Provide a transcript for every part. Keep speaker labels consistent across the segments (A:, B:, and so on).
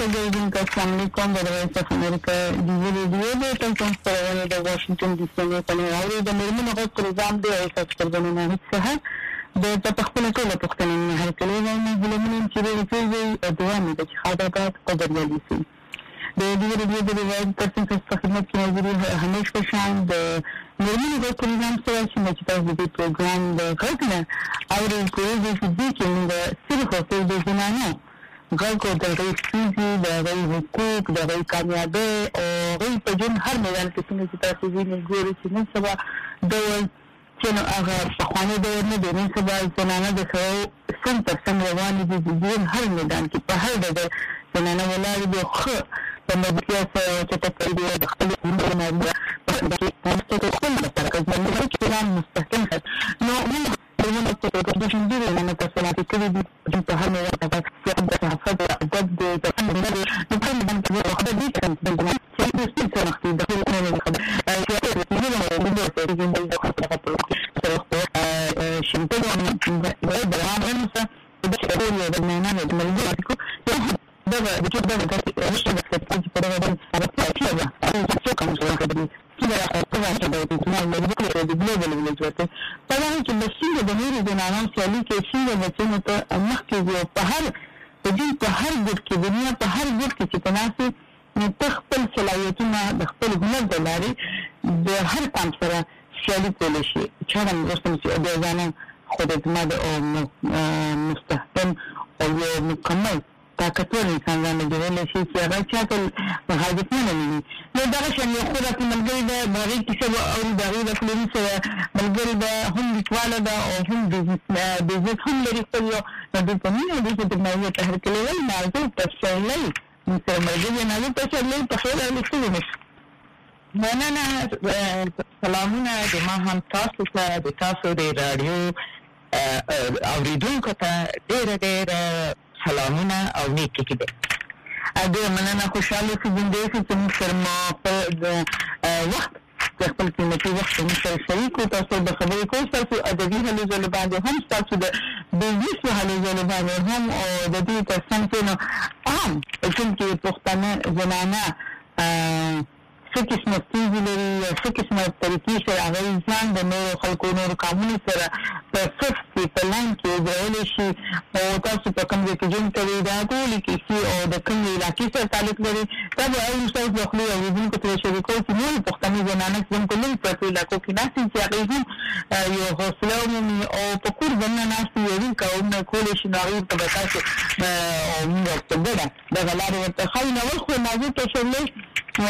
A: اوریدونکو السلام علیکم د وایس اف امریکا د ویډیو د ټلویزیون خبرونه د واشنگټن ډي سي نه کوي د میرمنو غږ پروګرام دی او تاسو خبرونه څه د تخپل ټول پښتنو هر کله نه ګلمن چې د دې دوه مې د خاطرات قدرلي سي د دې ویډیو د وایس پرسن څخه خدمت کوي چې همیش په شان د میرمنو غږ پروګرام سره چې تاسو د پروګرام د کړنه او د کوزي د کې صرف په د زمانه غږ د ریسپیزي د غي حقوق د غي کامیابی او غي په جون هر میدان کې څنګه چې تاسو وینئ ګورئ چې نن سبا د چې نو هغه په خوانې د نه د نن سبا زنانه د سم پر سم روانې دي د هر میدان کې په هر ډول زنانه ولادت د خو په مدیریت سره چې په دې د خپل عمر نه د تاسو ته خپل ترکز باندې کې مستحکم نو موږ د شندې نه تاسو نه کېږي په هر میدان کې د حفظ ادب د په باندې د خبرې دي چې د څه وخت د خپل نه خبر تخپل صلاحیتونه د خپل هنر د لارې د هر کام سره سیالي کول شي چې هم رسم چې د ځان خود اعتماد او مستحکم او مکمل طاقتور انسان باندې جوړول شي چې هغه چاته حاجت نه لري نو دا شان یو خدای ملګری د باغی کیسه او د باغی د فلم سره ملګری د هم لیکواله دا او هم بزنس هم لري خو یو د کومې د دې په نوې تحریک لري موضوع تفصیلي مثل مرګي نه تفصیلي تخیل لیکلي
B: مننه سلامونه د ما هم تاسو ته د تاسو د رادیو اوریدونکو ته ډېر سلامونه او نیکی کېده
A: اګه مننه خوشاله چې چې موږ سره په وخت خپل قیمتي وخت موږ سره شریک او تاسو د خبرې کوئ تاسو ادبي هلو ځل باندې هم تاسو د بزنس هلو ځل باندې هم او د دې تاسو ته عام چې پښتانه زنانه څه قسمه تیزی لري څه قسمه طریقې سره هغه ځان د نورو خلکو نورو قانوني سره په سخت پلان کې ځایول شي او تاسو په کوم ځای کې جون کوي دا ټول کې او د کوم علاقې سره تعلق لري دا به یو څه د خپل اوریدونکو ته شریکو چې نور پښتني زنانه څنګه کوم په علاقو کې ناسي چې هغه یو حوصله او په کور باندې ناسي یو کوم کول شي نو په تاسو او موږ ته دا غلاره ته خو نو خو موضوع ته شلې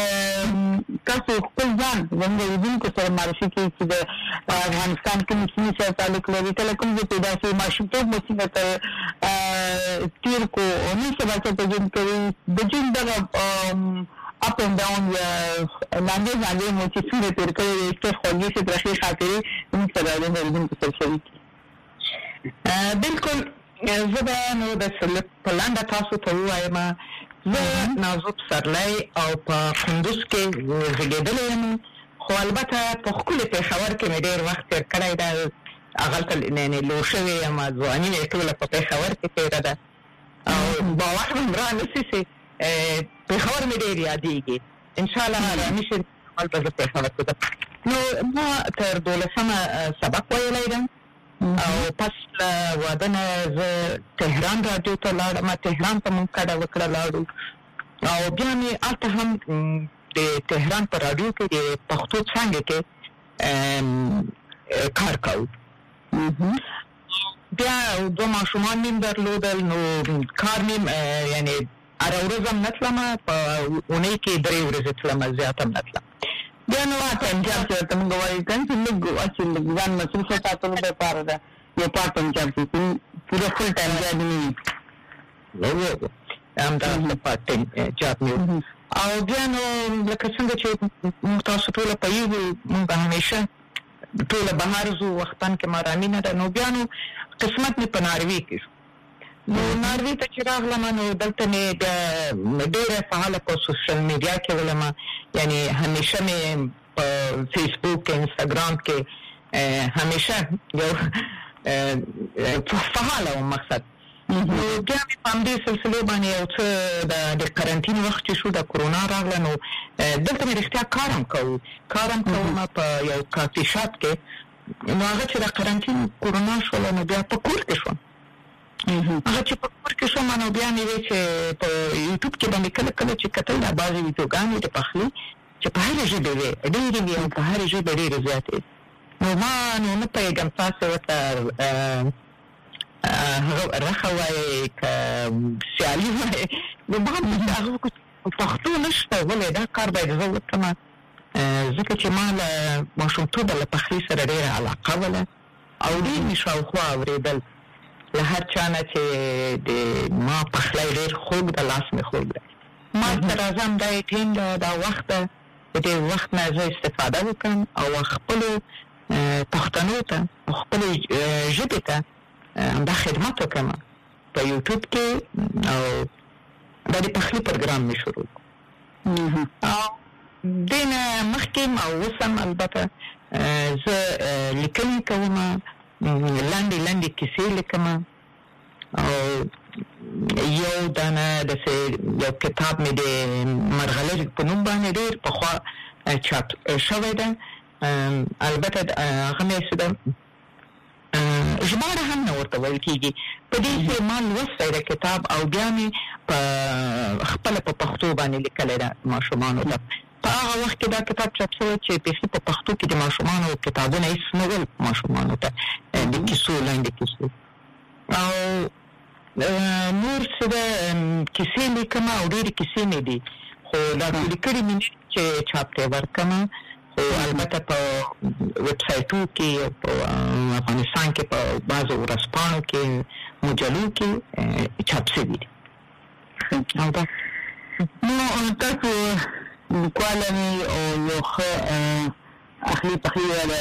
A: تاسو خپل ځان زموږ اوریدونکو سره معرفي کوي چې د افغانستان کې مسلمانانو سره تعلق لري کله کوم چې پیدا شي ماشومتوب مسلمان ته تیر کو او نه سبا ته جون کوي د جون دغه اپ اند ډاون یا لاندې مو چې څوره تیر کوي چې خوږی څه ترخی خاطري موږ سره د اوریدونکو سره شریک
B: بالکل زه نو د سلط پلاند تاسو ته وایم زه نازو سرلای او په کندوز کې زیږیدلې یم خو البته په خپل پېښور کې مې ډېر وخت تیر کړی دا هغلته نه لو شوی یم ځواني مې ټوله په پېښور کې تېره ده او باور مې رانه سي پېښور مې ډېر یادېږي انشاءالله رانشي هلته زه پېښور کې نو ما تر 12 سبق ویلی ده او پس واده نه زه تهران راډیو ته لاړم تهران ته مونږ کډه وکړه لاړو او بیا مې هلته هم د تهران په راډیو کې د پښتو څانګې کې کار کوو بیا دوه ماشومان مې درلودل نو کار مې یعنی هره ورځ هم نه تلم په اونۍ کې 3 ورځې تلم زیات هم نه تلم
A: بیا نو پنجاب ته موږ وایو چې ځان مسؤل ساتلو لپاره ده یو پارت پنجاب کې پوره فل ټایم جاب
B: نه هم دا پارت ټایم جاب نه او بیا نو لکه څنګه چې تاسو ټول په یو موږ همیشه ټول بهر زو وختن کې مارامي نه ده نو بیا نو قسمت مې په ناروی کې نو ناروی ته چې راغلم نو دلته مې ډېره فعاله په سوشل میډیا کې ولما یعنی همیشه مې په فیسبوک انستګرام کې همیشه یو فعاله و مقصد نو بیا په همدې سلسله باندې یو څه د قرنټین وخت چې شو د کورونا راغله نو دلته مې رښتیا کارم کوم په یو کافي شاپ کې نو هغه چې د قرنټین کورونا شو نو بیا په کور کې شو هغه چې په کور کې شو نو بیا مې چې په یوټیوب کې باندې کله چې کتل د بعضي ویډیوګانې د پخلي چې په هر ژبه وي ډېرې او په هر ژبه ډېرې زیاتې نو ما نه پیغام تاسو ته رخوای ک سیالي وای نو ما هغه پښتو نشته ولې دا کار باید زه وکړم ځکه چې ما له ماشومتوب له پخلي سره ډېره علاقه وله او ډېر مې شاوخوا اورېدل له هر چا نه چې د ما پخلی ډېر خوږ د لاس مې خوږ دی ما سره ځم دا ټیم دا وخت د دې وخت نه زه استفاده وکړم او خپلو پښتنو ته خپلې ژبې ته دا خدمت وکړم په یوټیوب کې او دا د پخلي پروګرام مې شروع او دینه مخکې ما وسم البته زه لیکنې کوم لاندې کیسې لیکم او یو دانه د یو کتاب مې د مرغلر په نوم باندې ډېر پخوا چاپ شوی ده البته هغه مې څه ژباړه هم نه ورته ویل کېږي په دې چې ما لوستی د کتاب او بیا مې په خپله په پښتو باندې لیکلی ده ماشومانو ته په هغه وخت کې دا کتاب چاپ شوی چې بیخي په پښتو کې د ماشومانو کتابونه هېڅ نه ول ماشومانو ته د کیسو لاندې کیسو او نور څه ده کیسې لیکم او ډېرې کیسې مې دي خو دا ټولې کړي مې چې چاپ ته ورکړم البته په ویب سایټو کې په افغانستان کې په بعضو ورځپاڼو کې مجلو کې چاپ شوي دي
A: نو تاسو لیکوالانې او یو ښه اخلي پخلي والا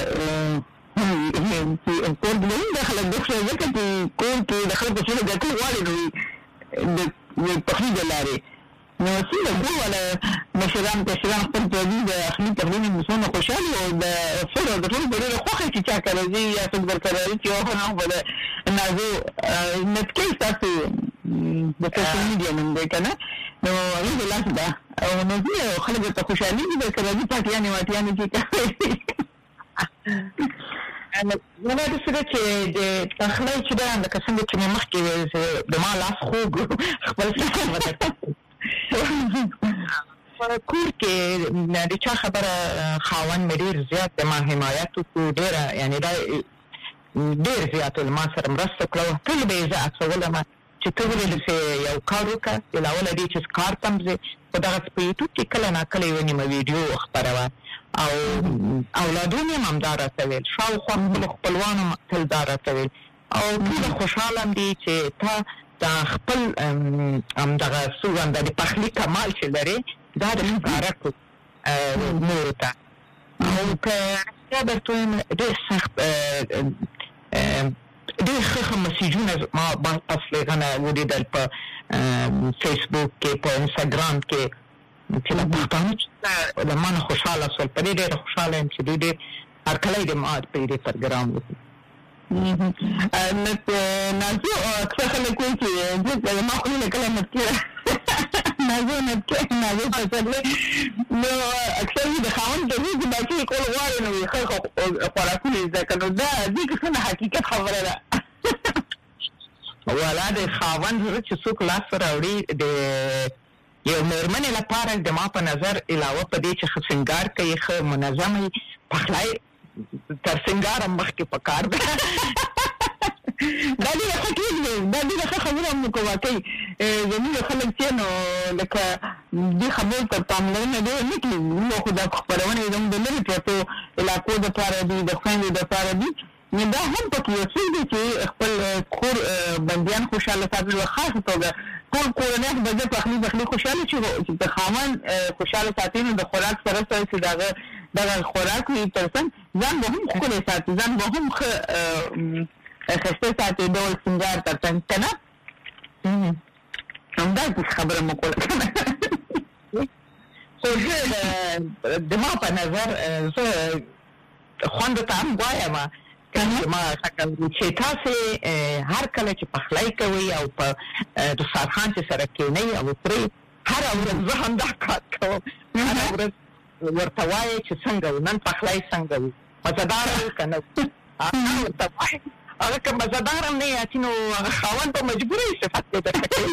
A: کور بلوي د خلک د ښه ځکه چې کور کې د خلکو سره ګټې غواړي نو د پخلي د لارې نو څنګه ګوره مشران خپل پردي د اخلي پخلي نه څونه خوشحالي او د سره د ټول ډېره خوښه چې چا کړی دي یا څوک درکړی چې یو نه به د نازو نتکې تاسو د سوشل میډیا نوم دی که نه نو هغې د لاس ده او نو خلک ورته خوشحالي دي درکړی دي پاټیانې واټیانې چې کوي
B: نو دا داسې ده چې د پخلی چې ده لکه څنګه چې مې مخکې ویل چې د ما لاس خوږ خپل په کور کې د چا خبره خاوند مې ډېر زیات د ما حمایت وکړو ډېره یعنې دا ډېر زیات ما سره مرسته کړه تل به یې زه هڅولم چې ته ولې داسې یو کار وکړه د لا اوله دې چې کار ته م ځې خو دغسې په یوټیوب کې کله ناکله یوه نیمه ویډیو خپروه او اولادونه هم همدا راته ویل شاوخوا خپلو خپلوانو تل دا راته ویل او ټوله خوشحاله م دي چې تا دا خپل همدغه څه د پخلي کمال چې لرې دا د ښکاره کړو نورو ته او که رښتیا درته ووایم ډېر سخت ډېر ښه مسیجونه ما پس لیکنه ولیدل په فیسبوک کې په انسټاګرام کې چې له پښتانه چې له ما نه خوشحاله شول په دې ډېره خوشحاله یم چې دوی ډېر هرکلی د ما په دې پروګرام وکړي
A: نازو اکثر خلک وایي چې زما خولې له کله نتکې نازو پسرلی نو اکثر د خاوند د روزي بچې کول غواړي نو ښه خوراکونه زده کړه نو دا دې کې څه حقیقت خبره ده
B: والا د خاوند چې څوک لاس راوړي د یو مېرمنې لپاره د ما په نظر علاوه په دې چې ښه سینګار کوي ښه منظم وي پخلی تر سنگار هم مخکې پکار ده
A: دا ډېره ښه ټریک دی دا ډېره ښه خبره هم نو واقعي زموږ خلک چې نو لکه دې خبرو ته پاملرنه ډېره نه کوي نو خو دا خپرونې زموږ د لرې پرتو علاقو دپاره دي د خویندو دپاره دي نو دا هم پکې یو څه دی چې خپل کور بندیان خوشحاله ساتل په خاصه توګه ټول کورنۍ خو به زه پخلي خوشحاله چې د خاوند خوشحاله ساتي نو د خوراک سره سره چې دغه خوراک وي ترڅنګ ځان به هم ښکلی ساتي ځان به هم ښه ښایسته ساتي ډول سینګار ترڅنګ که نه همداسې خبره مو کوله که نه
B: خو زه د ما په نظر زه خوندو ته هم وایم ما چې تاسو هر کله چې پخلای کوي او په دسترخوان چې سره کېنی او پرې هر ورځ زه هم دا کار کوم هر ورځ ورته وایي چې څنګه نن پخلای څنګه وي مزدار کنه هغه کوم مزدار نه یاتي نو خاوند په مجبورۍ صفات دې درکړي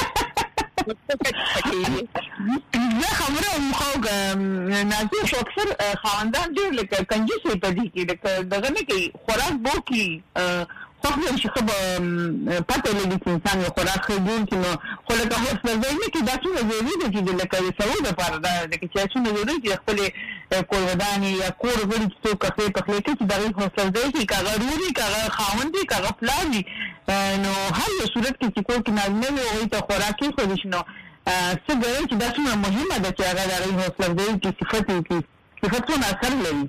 A: زه خبره مخاوګ نازي اکثر خواندان ډېر لکه کنجوسي په دې کې لکه دغه نه کوي خوراک بو کې خو هم شي خو پته لګي چې انسان یو خوراک جوړ کړي نو خو لکه هیڅ نه دی چې دا څه ضروري دی چې لکه سوي د پر دا لکه چې څه ضروري دی خپل کوروداني یا کور غړي چې کافي په خله کې دا غوښتل دی چې کاغه ضروري کاغه خاوندې کاغه پلاني نو هر یو صورت کې چې کوم نه وي ته خوراکي خو نشنو څه ګورم چې دا څومره مهمه ده چې هغه د هوسل دی چې صفاتونه اثر لري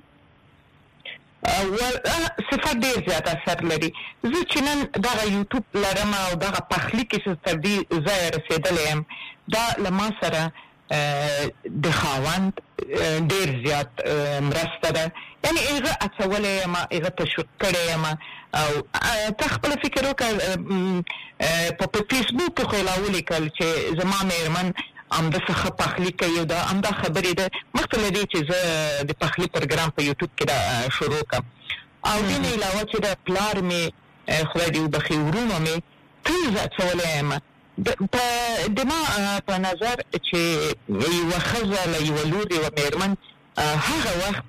B: صفات ډیر زیات اثر لري زه چې نن دا یوټیوب لرم او دا پخلی کې څه تر دې ځای رسیدلې ام دا لما سره د خاوند ډیر زیات مرسته ده یعنی هغه اڅولې ما هغه تشویق کړې ما او تخپل فکر وکړ په فیسبوک خو لاولې کول چې زما مېرمن ام د څه پخلی کوي دا ام دا خبرې ده مختلف دي چې زه د پخلی پروګرام په یوټیوب کې دا شروع کوم او دې نه علاوه چې د پلار می خدای دې وبخي ورونو می ټول څولې ما د ما په نظر چې یو خزله یو لور یو مېرمن هغه وخت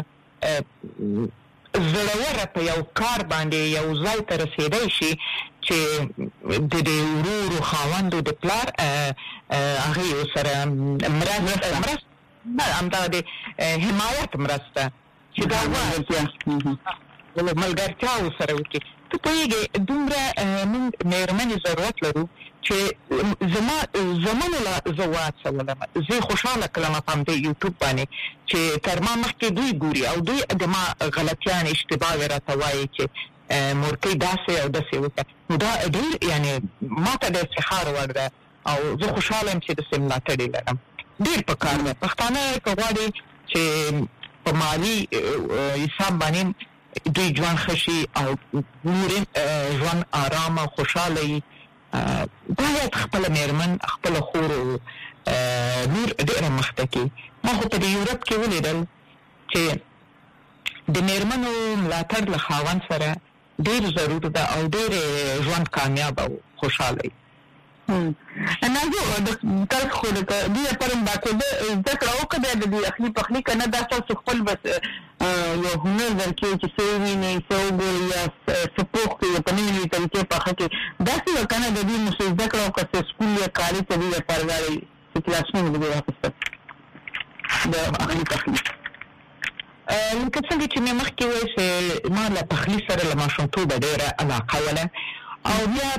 B: زړه په یو کار باندې یو ځای ته رسیدای شي چې د دې ورور خاوند د پلار هغه سره مرسته نه امدا د حمایت مرسته چې دا وایي ملګرتیا سره وکړي ته پیږي دومره موږ مېرمنې ضرورت لرو چې زمانه لا زوات سولم زه خوشاله کلمه پم د یوټیوب باندې چې تر ما مخکې دوی ګوري او دوی د ما غلطیان اشتباه ورته وایي چې مورکې داسې او داسې وکړه دا ډېر یعنی ما ته د افتخار وړ ده او زه خوشاله یم چې د ملاتړ لرم ډېر په کار ده پښتانه غواړي چې په مالي حساب باندې دوی ژوند خشي او نور ژوند آرام او خوشاله وي باید خپل مېرمن خپل خور نور ډېر مخته کې ما خو په یورپ کې ولیدل چې د مېرمنو ملاتړ له خاوند سره ډېر ضروري ده او ډېر ژوند کامیاب او خوشاله وي
A: انا زه د کار خو د دې پرم باکه د ذکر او کده د اخلي پخلي کنه دا تاسو خپل بس یو هنر درکې چې سوي نه سوي یا سپوخ کې په نوې طریقې پخه کې دا څه کنه د دې مو ذکر او کده سکول یا کاري ته دی پرګاري چې کلاسونه دی راځي د اخلي پخلي
B: لکه څنګه چې مخکې وایي چې ما له پخلي سره له ماشومتوبه ډېره علاقه وله او بیا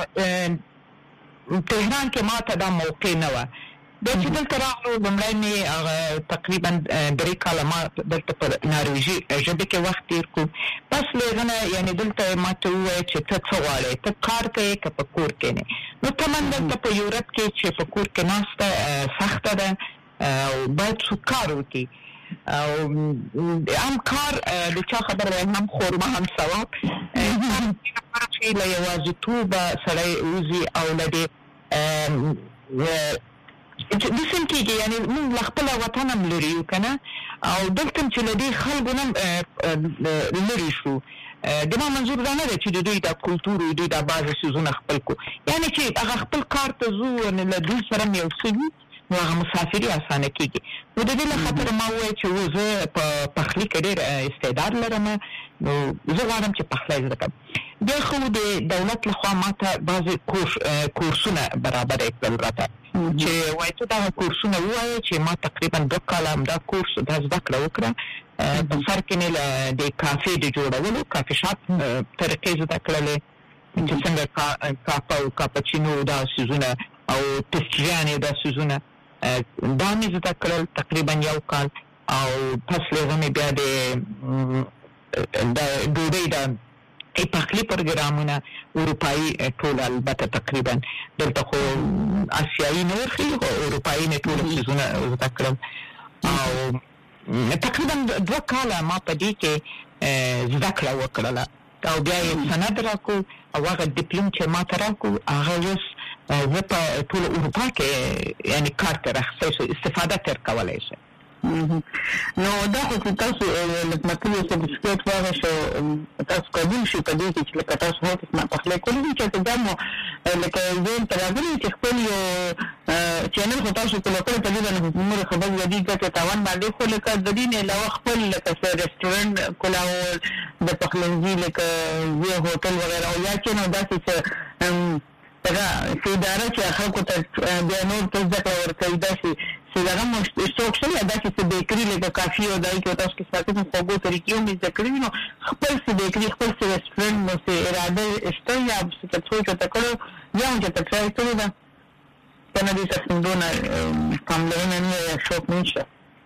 B: تهران کې ما ته دا موقع نه وه د چې دلته راغلو لومړی مې تقریبا 3 کاله ما دلته په نارویژي ژبې کې وخت تېر کړو بس له هغه نه یعنې دلته ما ته ووایه چې ته څه غواړې ته کار کوې که په کور کې نه نو ته من دلته په یورپ کې چې په کور کې ناسته سخته ده او باید څوک کار وکړي او هم کار د چا خبره هم خورما هم ثواب چې له یوازیتوبه سړی وځي او له دې د سم کېږي یعنې موږ له خپله وطن هم لري یو که نه او دلته چې له دې خلکو نه لرې شو د ما منظور دا نه دی چې د دوی دا کلتور او دوی دا بعضې څیزونه خپل کړو یعنې چې هغه خپل کار ته ځو له دوی سره هم یو څه وي نو هغه مسافري اسانه کېږي نو د دې له خاطره ما وویل چې زه په پخلي کې ډېر استعداد لرم نو زه غواړم چې پخلی زده کړم بیا خو د دولت لخوا ما ته بعضې کورسونه برابر کړل راته چې وایي ته دغه کورسونه ووایه چې ما تقریبا 2 کاله همدا کورس دا زده کړه وکړه په سر کې مې له د کافې د جوړولو کافي شاپ طریقې زده کړلې چې څنګه کاپا او کاپچینو دا څیزونه او پسټریانې دا څیزونه دا مې زده کړل تقریبا 1 کال او پس له هغه مې بیا د ډوډۍ د پخلی پروګرامونه اروپایي ټول البته تقریبا دلته خو آسیایي نه ورخي خو اروپایي نه ټول څیزونه زده کړل او تقریبا 2 کاله ما په دې کې زده کړه وکړله او بیا یې سند راکو او هغه ډیپلوم چې ما ته راکو هغه اوس زه په ټول اروپا کې یعنی کار تر اخیستو استفاده تر کولای شم.
A: نو دا خو تاسو لکه مطلب سرټیفیکټ واغښو تاسو قبول شئ په دې کې چې لکه تاسو هغه څه په خپل کولای چې دا مو لکه زه ترغلي چې خپل یو چینل خو تاسو په لوکل په دې باندې موږ خبر ودی چې تاوان باندې خو لکه د دې نه علاوه خپل لکه رېسټورانټ کولاول د پخلنځي لکه یو هوټل وغیرہ او یا چې نو داسې دا اداره چې خلکو ته بیا نور څه ځکه ورکوي داسې دا مو څوک یا داسې څه بیکري لکه کافي او دای کې تاسو کې ساتي په خوږو طریقې هم ذکر نو خپل څه بیکري خپل څه رېسټورانټ نو څه اراده شته یا څه څه ته کړو یا چې ته ټرای کړو دا کنه دې څه څنګه کوملونه نه شوق نشه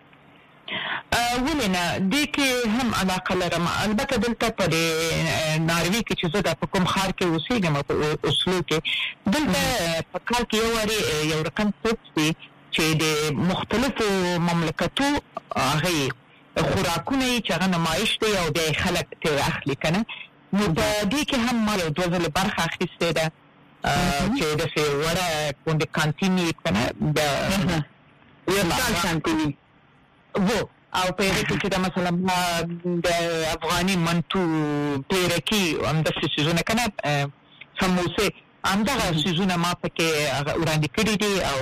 B: ولنه دې کې هم علاقه لرم البته دلته په ناروی کې چې زه د کوم خار کې اوسېږم په اوسلو کې دلته په کال کې یو رقم څه چې د مختلفو مملکتو هغه خوراکونه چې هغه نمایش دي او د خلک ته اخلي کنه نو په دې کې هم ما یو دوزله برخه اخیسته ده چې د څه وړه کوم کانتینی کنه د یو کانتینی وو او په دې کې چې مثلا د افغاني منتو پیرکی هم د سيزونه کنه سموسه هم د سيزونه ما پکې وړاندې کړی دي او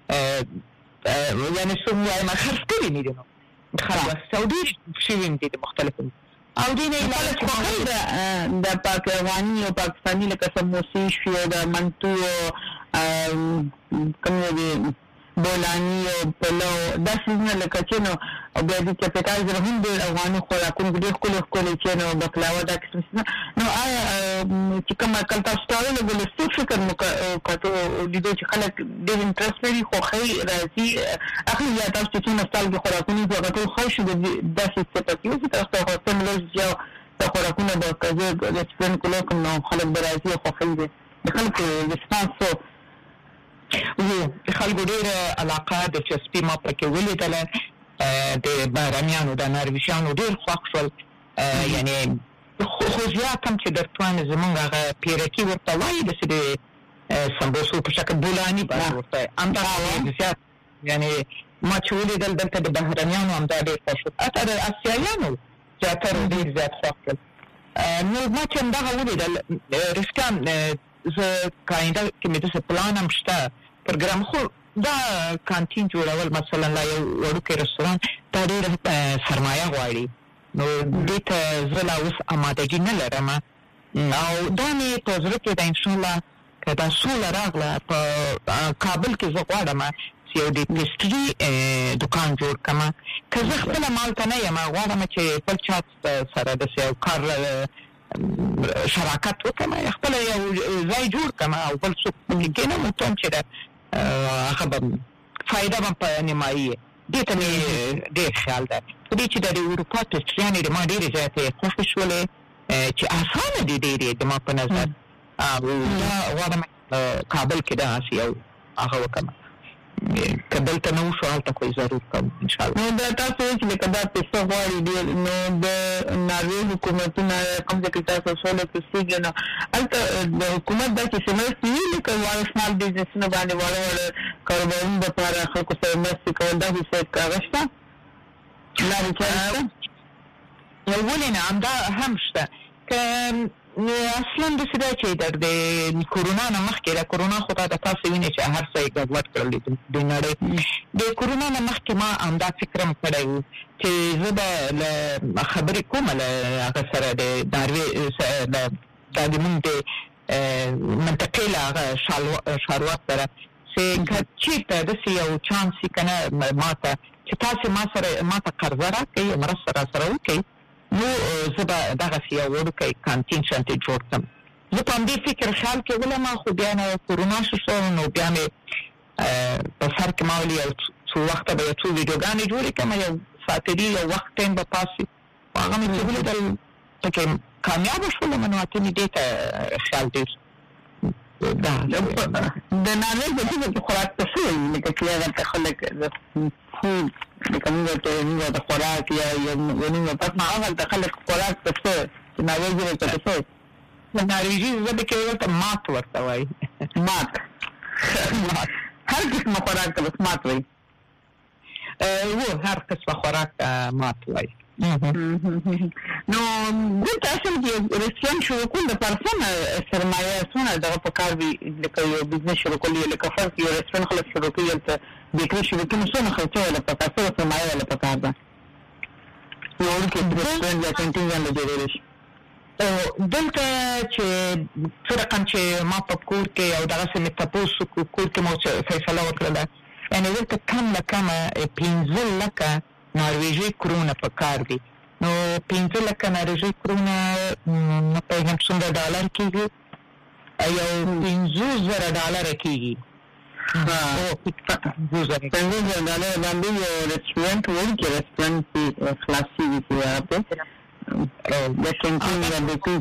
B: یعنی څنګه ما خرڅ کړی نه دي نو خلاص سعودي شوین دي مختلفو او دې نه علاوه
A: د پاکستاني او پاکستاني لکه سموسي شو د منتو کوم دي بولانی او پلو د څنګه لکه چې نو او بیا د کپټایزر هم د افغاني خوراکونو د خپل چې نو بکلاوه د کیسه نو آیا چې کوم کله تاسو ته له څه فکر مو کاته د دې چې خلک د انټرست لري خو خې راځي اخلي یا تاسو چې نوستالژي خوراکونو د غټو خوښ د داسې څه پکې چې تاسو ته هم لږ د خوراکونو د کزه د سپین کولو کوم خلک درازي خو خې د خلکو ریسپانس
B: خلکو ډېر علاقه د چسپي ما پکې ولیدل د بارانیانو د نارویشانو ډېر خوښ شول یعنی خو زیات هم چې درتوان زمونږ هغه پیرکی ورته وایي د سمبوسو په شکل بولانی باندې ورته امدا زیات یعنی ما چې ولیدل دلته د بهرانیانو هم دا ډېر خوښ شول اته د اسیایانو زیاتره ډېر زیات خوښ شول نو ما چې همدا ولیدل رښتیا زه کاینده کې مې د پلان هم شته پروګرام خو دا کانتین جوړول مثلا لا یو وړوکی رستوران دا ډېر سرمایه غواړي نو دې ته زه لا اوس آمادګي نه لرم او دا مې په زړه کې ده انشاءالله که دا سوله راغله په کابل کې زه غواړم چې یو د پیسټري دکان جوړ کړم که زه خپله مالته نه یم غواړم چې بل چا سره داسې یو کار شراکت وکړم خپل یو ځای جوړ کړم او بل څوک پکې کېنم ته چې دا هغه به فایده به په نیمایي دې ته مې ډېر خیال ده په دې چې د اروپا پیسټریانې د ما ډېرې زیاتې خوښې شولې چې اسانه دي ډېرې د ما په نظر او دا غواړم کابل کې داسې یو هغه وکړم که دلته نه وشو هلته خو ضرور کوم انشاءالله
A: نو دا تاسو چې لکه دا پیسه غواړي ډېر نو د ناروې حکومتونه کوم ځای کې تاسو سوله کېږي نو هلته د حکومت داسې څه مرستې وي لکه سمال بزنسونه باندې واړه کاروبارونو دپاره خلکو سره مرستې کول داسې څه هغه شته لارې چارې شته
B: ولې نه همدا هم شته که اصلا د څه چې د کورونا نه مخکې د کورونا خو د تاسو وینئ چې هر څه یې ګډوډ کړل د نړۍ د کورونا نه مخکې ما همدا فکر هم کړی و چې زه به خبرې کوم له هغه سره د ناروې دا د موږ د منطقې له هغه ښاروال سره چې که چېرته داسې یو چانس وي که نه ما ته چې تاسې ما ته قرضه راکړئ مرسته را سره وکړئ نو زه به دغسې یو وړوکی کانتین شانتې جوړ کړم زه په همدې فکر خیال کې ولم خو بیا نه کورونا شو نو بیا مې په سر کې ما ولې یو څو وخته به یو څو ویډیوګانې جوړې کړم یو ساعتري یو وخت ټایم به پاسي هغه مې چې ولیدل پکې کامیابه شولم نو اته مې دې ته خیال ډېر
A: د ناروې په څه کې خوراک ته څه وایي لکه چې هغه ته خلک کومه ته نیمه د خوراک یا نیمه پس ما اول د خلک خوراک څه چې ناوړه ته څه
B: د نارویجي ژبه کې ورته مات ورته وایي
A: مات هر قسم خوراک ته بس مات وایي
B: هر قسم خوراک مات وایي
A: نو دلته اصل کې رستورانت شروع کول د پرسونه سرمایه څونه دغه په کار وي لکه یو بزنس شروع کول لکه فرض یو رستورانت خلک شروع کوي ته بیکري شروع کوي څونه خرچه ولا په تاسو سرمایه ولا په کار ده یو کې رستورانت یا کانتین نه جوړول شي
B: دلته چې فرقم چې ما په کور کې او دغه سمې تاسو کور کې مو فیصله وکړه یعنی دلته کم 15 لکه نارویجی کرونه په کار دي نو 15 لکه نارویجی کرونه په هم څومره ډالر کېږي یو $15,000 کېږي
A: $15,000 باندې یو رستورانت ورکې رستورانت خلاصي دي په د کانتین یا بیکري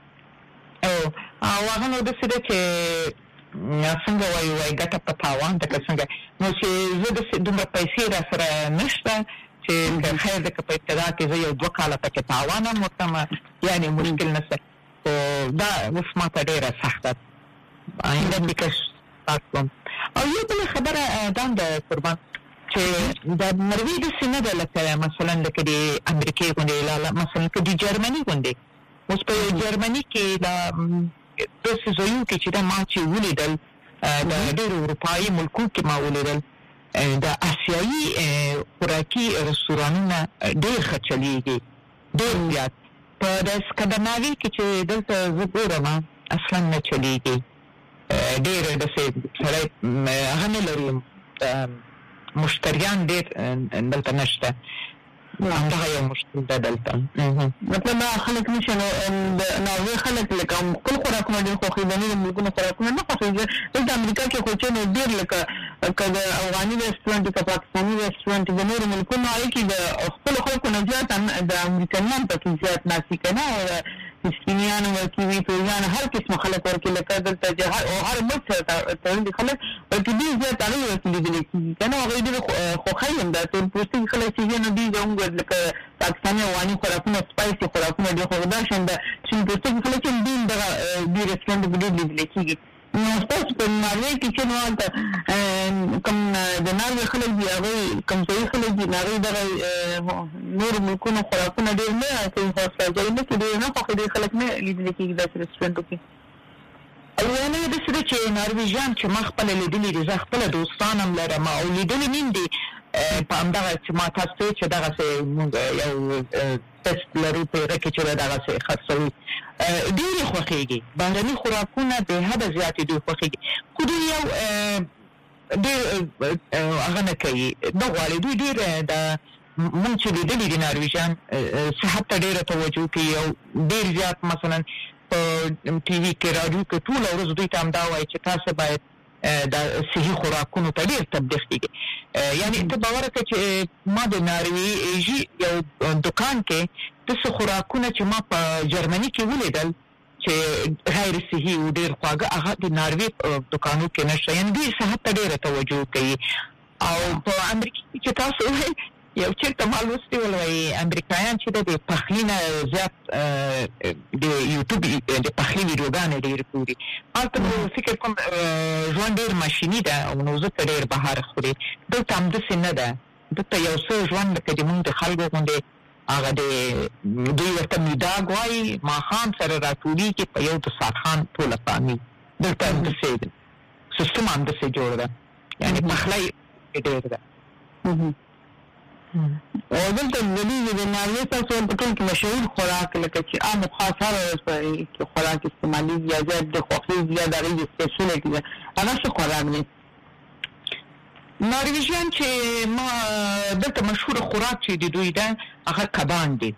B: او هغه نو د څه چې څنګه وایي ګټه په تاوان ده که څنګه نو چې زه د دومره پیسې را سره نشته چې د خیر د په ابتدا کې زه یو 2 کاله پکې تاوان هم وکړم یعنې مشکل نشته خو دا اوس ماته ډېره سخته آینده کې کوم او یو بله خبره دا ده قربان چې د نرویج داسې نه ده لکه مثلا لکه د امریکې غوندې مثلا که د جرمني غوندې اوس په جرمني کې دا داسې ځایونو کې چې دا ما چې ولیدل د ډېرو اروپایي ملکو کې ما ولیدل د آسیایي خوراکي رستورانونه ډېر ښه چلیږي ډېر زیات په د اسکندناوي کې چې دلته زه ګورم اصلا نه چلیږي ډېر داسې سړی هغه نه لري مشتریان ډېر دلته نشته همدغه یو مشکل ده دلته
A: مطلب خلک نشي نو خلک لکه خپل خوراکونه ډېر خوښوي د نورو ملکونو خوراکونه نه خوښوي دلته امریکا کې خو چې نو ډېر لکه د افغاني رستورانت که پاکستاني رستورانت د نورو ملکونو هغې کې د خپلو خلکو نه زیات د امریکایان پکې زیات ناستي که نه سپینیانو ورکې وي توریان هر قسمه خلک ورکې لکه دلته هر ملک سره تړل دي خلک ورکې ډېر زیات هغې ورکې لیدلی کېږي که نه هغوی ډېر خوښوي هم دا ټول پوستکي خلک چې دي نو دوی زموږ لکه پاکستاني افغاني خوراکونه سپایسي خوراکونه ډېر خوښ دا شان د سپین پوستکي خلک هم دوی دغه دې رستورانت کې ډېر لیدلی کېږي نو ستاسو په ناروې کې چې نو هلته کوم د ناروې خلک دي هغوی کوم ځایي خلک دي هغوی دغه نورو ملکونو خوراکونه ډېر نه کوي حوصله نه کې ډېر نه خوښوي ډېر خلک نه لیدلی کېږي داسې رستورانتو کې
B: یعنې داسې ده چې نارویجان چې ما خپله لیدلي دي زه خپله دوستان هم لرم او لیدلي مې دي په همدغه چې ما تاسو ته چې دغسې مونږ یو ټسټ لرو په هغه کې چې به دغسې خرڅوي ډېرې خوښېږي بهرني خوراکونه بېحده زیاتې دوی خوښېږي خو دوی یو ډېر هغه نه کوي نه غواړي دوی ډېر د مونږ چې لیدلي دي نارویجان صحت ته ډېره توجه کوي او ډېر زیات مثلا په ټي وي کې راډیو کې ټوله ورځ دوی ته همدا وایي چې تاسو باید د صحي خوراکونو ته ډېر تبلیغ کېږي یعنې ته باور وکړه چې ما د نارویجي یو دکان کې داسې خوراکونه چې ما په جرمني کې ولیدل چې غیر صحي و ډېر خواږه هغه د ناروې دکانو کې نشته یعنې دوی صحت ته ډېره توجه کوي او په امریکا کې چې تاسو یو چېرته ما لوستي ول وایي امریکایان چې د پخلي نه زیات د یوټیوب د پخلي ویډیوګانې ډېر ګوري هلته مو فکر کوم ژوند ډېر ماشیني ده او نو ځکه ډېر بهار خوري دلته همداسې نه ده دلته یو څه ژوند لکه د مونږ د خلکو غوندې هغه د دوی ورته میداګ وایي ماښام سره راټولېږي په یو دسترخوان ټوله پامي دلته همداسې سیستم همداسې جوړ ده یعنې پخلی ډېر ده
A: او دلته د دې د ناروې تاسو په ټول کې مشهور خوراک لکه چې عام خاص هر ورځ په خوراک استعمالېږي یا زیات د خوښۍ یا د هغې د سپیشلټي ده هغه څه خوراک دی
B: نارویجیان چې ما دلته مشهور خوراک چې د دوی ده هغه کبان دي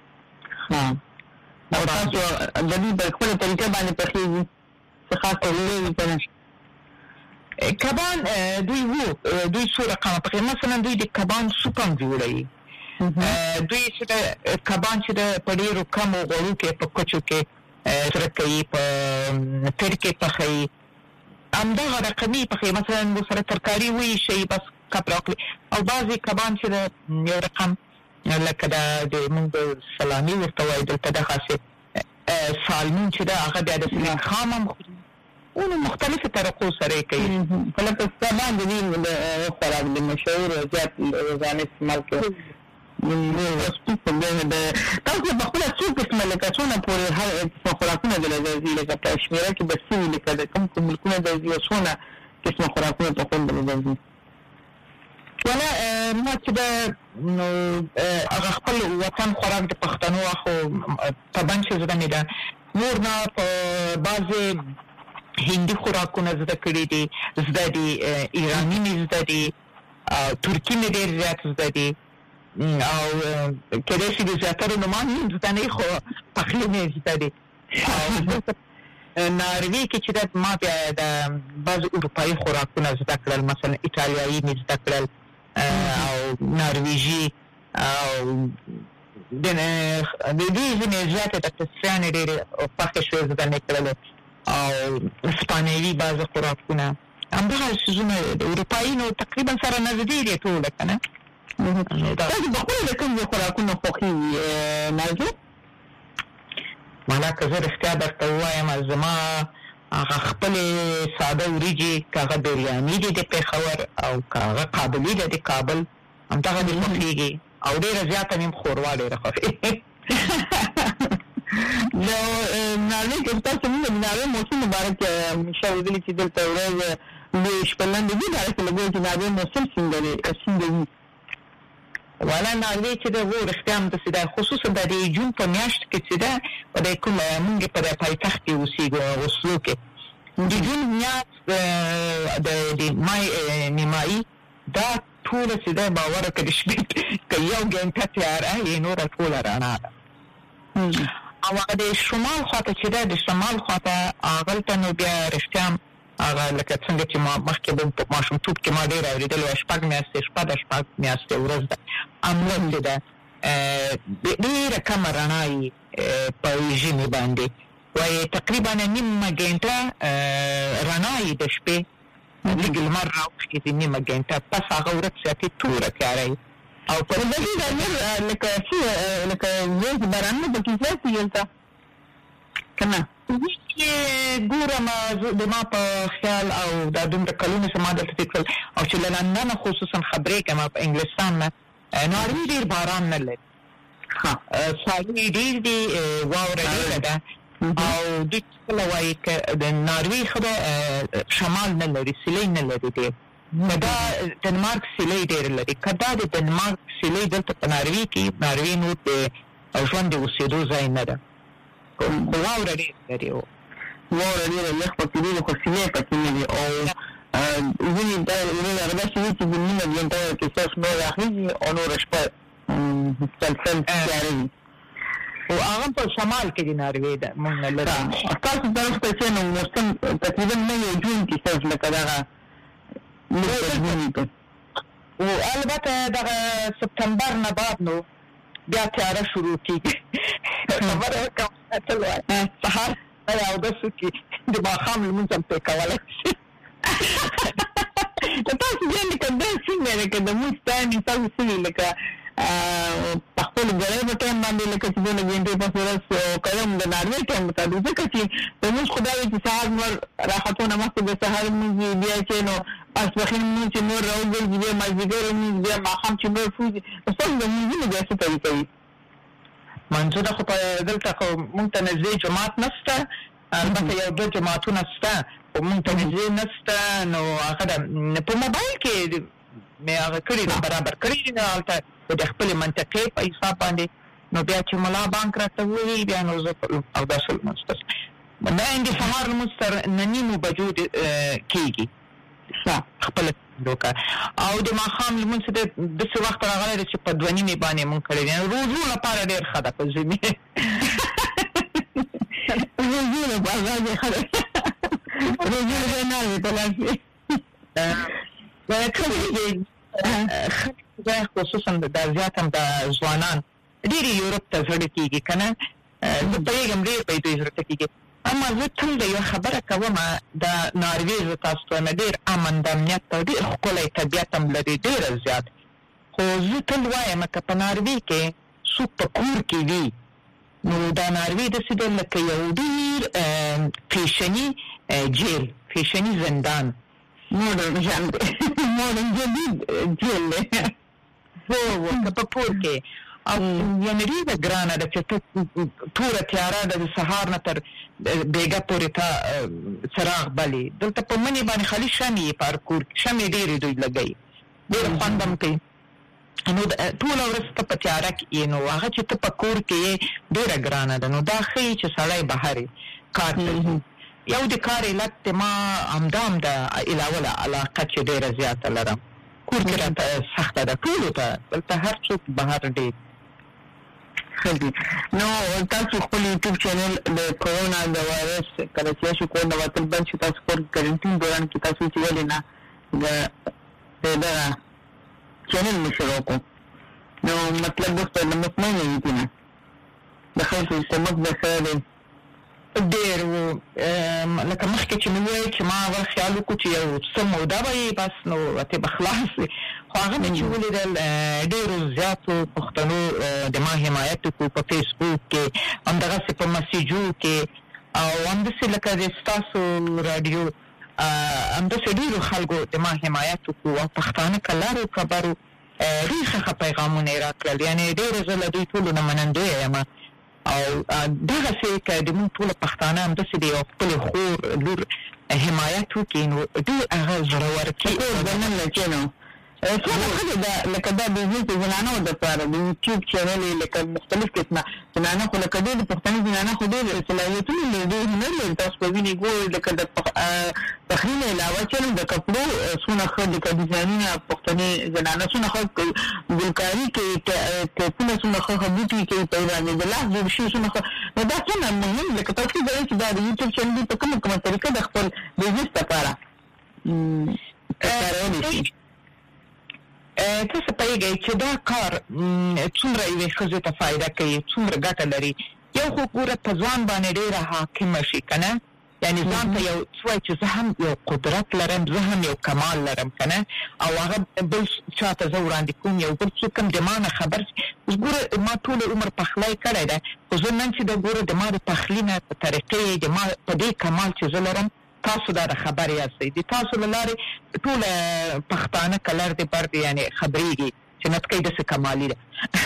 A: او تاسو د دوی په خپله طریقه باندې پخېږي څه خاص طریقې وي که نه
B: کبان دوی څو رقمه پخې مثلا دوی د کبان سوپ هم جوړوي دوی چې د کبان چې د په ډېرو کمو غوړو کې په کوچو کې سره کوي په تر کې پخوي همدغه رقمي پخې مثلا ورسره ترکاري وایشي بس کب راکړي او بعضې کبان چې د یو رقم لکه د موږ د سلامي ورته وایي دلته دغسې سالمون چې ده هغه بیا د سلین خام هم خوري اونو مختلفو طریقو سره یې کوي.
A: کله په کبان د دې د خوراک د مشهور زیات روزانه استعمال کوي تاسو په خپله څو قسمه لکه څونه پورې هر قسمه خوراکونه دله درځي لکه په شمېره کې به څه وي لکه د کوم کوم ملکونه درځي او څونه قسمه خوراکونه په خوند دله درځي؟
B: والا ما چې د هغه خپل وطن خوراک د پښتنو خو طبعا چې زده مې ده نور نه په بعضې هندي خوراکونه زده کړي دي زده دي ایراني مې زده دي ترکي مې ډېر زیات زده دي او کېدای شي د زیاترو نومان هم زده نه خو پخلی مې زده دي. ناروی کې چې د ما بیا د بعض اروپایي خوراکونه زده کړل مثلا ایټالیایي مې زده کړل او نارویژي او د دې ځینې زیاتې د کسیانې ډېرې خوښې شوې زده مې کړلې او اسپانیوي بعض خوراکونه همدغه څیزونه د اروپایي نو تقریبا سره نږدې دي ټوله که نه.
A: تاسو په خپله د کوم ځای خوراکونه خوښېږي نازو؟
B: مالا که زه رښتیا درته ووایم زما هغه خپلې ساده وریجې که هغه بریاني دي د پېښور او که هغه قابلي ده د کابل همدغه دې خوښېږي او ډېره زیاته مې هم ښوروا ډېره خوښېږي.
A: د ناروې کې تاسو موږ د ناروې موسم مبارک همیشه ویلي چې دلته ورځ لوی شپه لنډې دي باره کې لګوي چې ناروې موسم څنګه وي؟
B: والا ناروې چې ده و رښتیا همداسې ده خصوصا د جون په میاشت کې چې ده په د کوم موږ په د پایتخت کې اوسېږو اوسلو کې د جون میاشت د مای نیمایي دا ټوله چې ده باوره که د شپې که یو ګنټه تیاره یې نوره ټوله رڼا ده او هغه د شمال خواته چې ده د شمال خواته هغلته نو بیا رښتیا هغه لکه څنګه چې ما مخکې په ماشومتوب کې ما ډېر اورېدلي وه شپږ میاشتې ورځ ده املن چې ده ډېره کمه رڼا یې په ژمي باندې وایي تقریبا نیمه ګنټه رڼا یې د شپې لږ لمر راوخېږي نیمه ګنټه پس هغه ورځ زیاتې توره تیاره یي او په
A: دې لکه زیات بارانونه پکې زیات دلته که نه؟
B: ګورم د ما په خیال او دا دومره کلونه چې ما دلته تېر کړل او چې له لندنه خصوصا خبرې کوم په انګلستان نه ناروې ډېر باران نه لري ساحلي ډېر دي واوره ډېره ده او دوی کله وایي که د ناروې ښه ده شمال نه لري سیلۍ نه لري ډېر که دا ډنمارک سیلۍ ډېر لري که دا د ډنمارک سیلۍ دلته په ناروې کې ناروې نور د ژوند د اوسېدو ځای نه ده واوره ډېر لري
A: واوره ډېره لږ پکې دي خو سیلۍ پکې نه دي او ځینې دا هغه داسې وي چې د نیمه ګنټه کې ستاسو نور راخېږي او نوره شپه مسلسل تیاره وي
B: او هغه په شمال کې د ناروې ده موږ نه لرو.
A: ستاسو طرف ته چې نو موسم تقریبا مې جون کې ستاسو لکه دغه
B: او البته دغه سپتمبر نه بعد نو بیا تیاره شروع کېږي خبره کوم تل وایي سهار اودس وکړي د ماښام لمونځ هم پرې کولی شي.
A: تاسو بیا لکه دا څنګه لکه د لمونځ ټایم تاسو څه وي لکه په خپل ګړی په ټایم باندې لکه چې دونه ګنټې پس ورځ که یم د ناروې ټایم مطابق ځکه چې لمونځ خو دا وي چې سهار لمر راختونه مخکې د سهار لمونځ بیا چې نو ماسپښین لمونځ چې نور راوګرځي بیا مازدیګر لمونځ بیا ماښام چې نور فوځي ستاسو د لمونځونو بیا څه طریقه وي؟
B: منځونه خو په دلته خو موږ ته نږدې جومات نشته البته یو دوه جوماتونه شته خو موږ ته نږدې نشته نو هغه ده په موبایل کې مې هغه کړي دي برابر کړي دي نو هلته د خپلې منطقې په حساب باندې نو بیا چې ملا بانک راته ووایي بیا نو زه اودس لمونځ ته ځم د سهار لمونځ تر نیمو بجو کېږي خپله دوکه او د ماښام لمونځ داسې وخت راغلی دی چې په دوه نیمې باندې مونږ کړی دی روزو لپاره ډېر ښه ده په ژمي
A: روزو لپاره ډېر ښه ده روزو ډېر نه وي په لاس کې
B: خلک خصوصا دا زیات هم د ځوانان ډېرې یورپ ته زړه کېږي که نه زه پوهېږم ډېر په دوی زړه ته کېږي اما زه تل د یو خبره کوم د نارویج تاسو ته ډېر امن د امنیت او ډېر ښکلی طبیعت هم لري ډېر زیات خو زه تل وایم که په ناروی کې څوک په کور کې وي نو دا ناروی داسې دی لکه یو ډېر فیشني جیل فیشني زندان
A: مودرن جدید جیل دی
B: که په کور کې او یعنې ډېره ګرانه ده چې ته توره تیاره ده د سهار نه تر بیګه پورې ته څراغ بلې دلته په مني باندې خالي شمې په هر کور کې شمې ډېرې دوی لګوي ډېره خوند هم کوي نو ټوله ورځ ته په تیاره کې یې نو هغه چې ته په کور کې یې ډېره ګرانه ده نو دا ښیي چې سړی بهر کار کوي یو د کار علت ما همدا علاوه له علاقه چې ډېره زیاته لرم کور کې راته سخته ده ټولو ته دلته هر څوک بهر ډېر
A: نو تاسو خپل یوټیوب چینل د کورونا د وایرس کله چې کورونا وتل بند چې تاسو پر کوارنټین دوران کې تاسو چې ولې نه دا چینل مشروع کو نو مطلب اوس په مطمئن یې دي نه د خلکو کومک به خیر
B: ډېر لکه مخکې چې مې وایي چې ما اول خیال وکړو چې یو څه موده به یې بس نو ته به خلاص وي خو هغه مې چې ولیدل ډېرو زیاتو پښتنو د ما حمایت وکړو په فیسبوک کې همدغسې په مسیجو کې او همداسې لکه د ستاسو راډیو همداسې ډېرو خلکو د ما حمایت وکړو او پښتانه کلارو خبرو ډېر ښه پیغامونه یې راکړل یعنې ډېرې زه له دوی ټولو نه منندویه یم او دغسې که د موږ ټوله پښتانه همداسې د یو خپلې خور لور حمایت وکړي نو ډېر هغه زړورتي
A: لکه دا بزنس د زنانو دپاره د یوټیوب چینل لکه مختلف قسمه زنانه خو لکه ډېر د پښتني زنانه خو ډېر صلاحیتونه لري ډېر هنر لري تاسو به وینئ ګورئ لکه د پخلي نه علاوه چې د کپړو څونه ښه لکه ډیزاینونه پښتني زنانه څونه ښه ګلکاري کوي ټیپونه څونه ښه بوټي کوي په باندې د لاس جوړ شوي څونه ښه نو دا څومره مهم لکه تاسو ګورئ چې دا د یوټیوب چینل په کومه طریقه د خپل بزنس لپاره کارولی شي
B: تاسو پوهیږئ چې دا کار څومره یوې ښځې ته فایده کوي څومره ګټه لري یو خو ګوره په ځوان باندې ډېره حاکمه شي که نه یعنې ځان ته یو څه وایي چې زه هم یو قدرت لرم زه هم یو کمال لرم که نه او هغه بل چا ته زه وړاندې کوم یو بل څوک هم د ما نه خبر شي اوس ګوره ما ټول عمر پخلی کړی دی خو زه نن چې د ګوره د ما د پخلي نه په طریقې د ما په دې کمال چې زه لرم تاسو دا د خبر یاستئ د تاسو له لارې ټول پښتانه کلر د بر دی یعنې خبرېږي چې نتکۍ داسې کمالي ده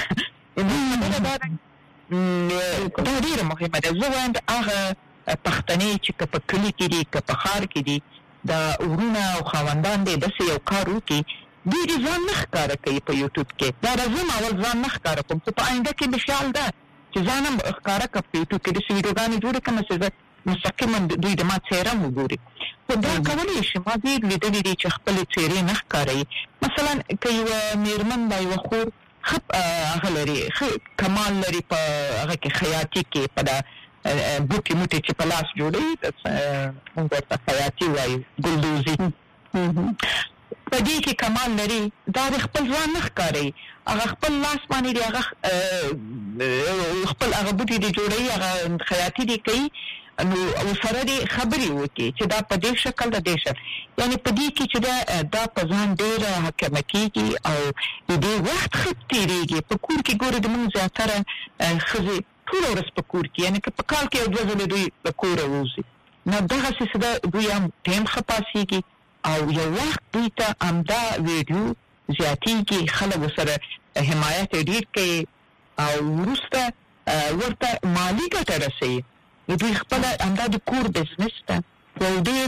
B: دا ډېره مهمه ده زه وایم هغه پښتنې چې که په کلي کې دي که په ښار کې دي دا ورونه او خاوندان دی داسې یو کار وکړي دوی دې ځان نه ښکاره کوي په یوټیوب کې دا راځم اول ځان نه ښکاره کوم خو په آینده کې مې خیال ده چې ځان هم ښکاره کړم په یوټیوب کې داسې ویډیوګانې جوړې کړم چې زه مستقیما دوی د ما څېره وګوري خو دا کولی شي ما ډېر لیدلي دي چې خپلې څېرې نه ښکاروي مثلا که یوه مېرمن ده یوه خور ښه هغه لري ښه کمال لري په هغه کې خیاطي کې په دا بوټي موټي چې په لاس جوړوي موږ ورته خیاطي وایو ګلدوزي په دې کې کمال لري دا د خپل ځان نه ښکاروي هغه خپل لاس باندې دی هغه خپل هغه بوټي دی جوړوي هغه خیاطي دی کوي نو سره دې خبرې وکړي چې دا په دې شکل د دې شکل یعنې په دې کې چې دا په ځان ډېره حکمه کېږي او د دې وخت ښه تېرېږي په کور کې ګوره د موږ زیاتره ښځې ټوله ورځ په کور کې یعنې که په کال کې یو دوه ځلې دوی له کوره ووځي نو دغسې څه ده دوی هم ټایم ښه پاسېږي او یو وخت دوی ته همدا ویډیو زیاتېږي خلک ورسره حمایت یې ډېر کوي او وروسته ورته مالي ګټه رسوي دوی خپله همدا د کور بزنس ده یو ډېر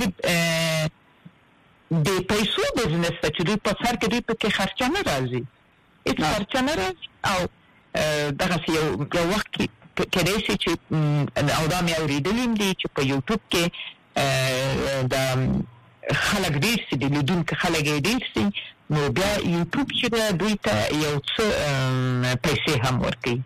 B: د پیسو بزنس ده چې دوی په سر کې دوی پکې خرچه نه راځي هېڅ خرچه نه راځي او دغسې یو وخت کې کېدای شي چې او دا مې اورېدلي هم دي چې په یوټیوب کې د خلک ډېر سي د لیدونکي خلک یې ډېر سي نو بیا یوټیوب چې ده دوی ته یو څه پیسې هم ورکوي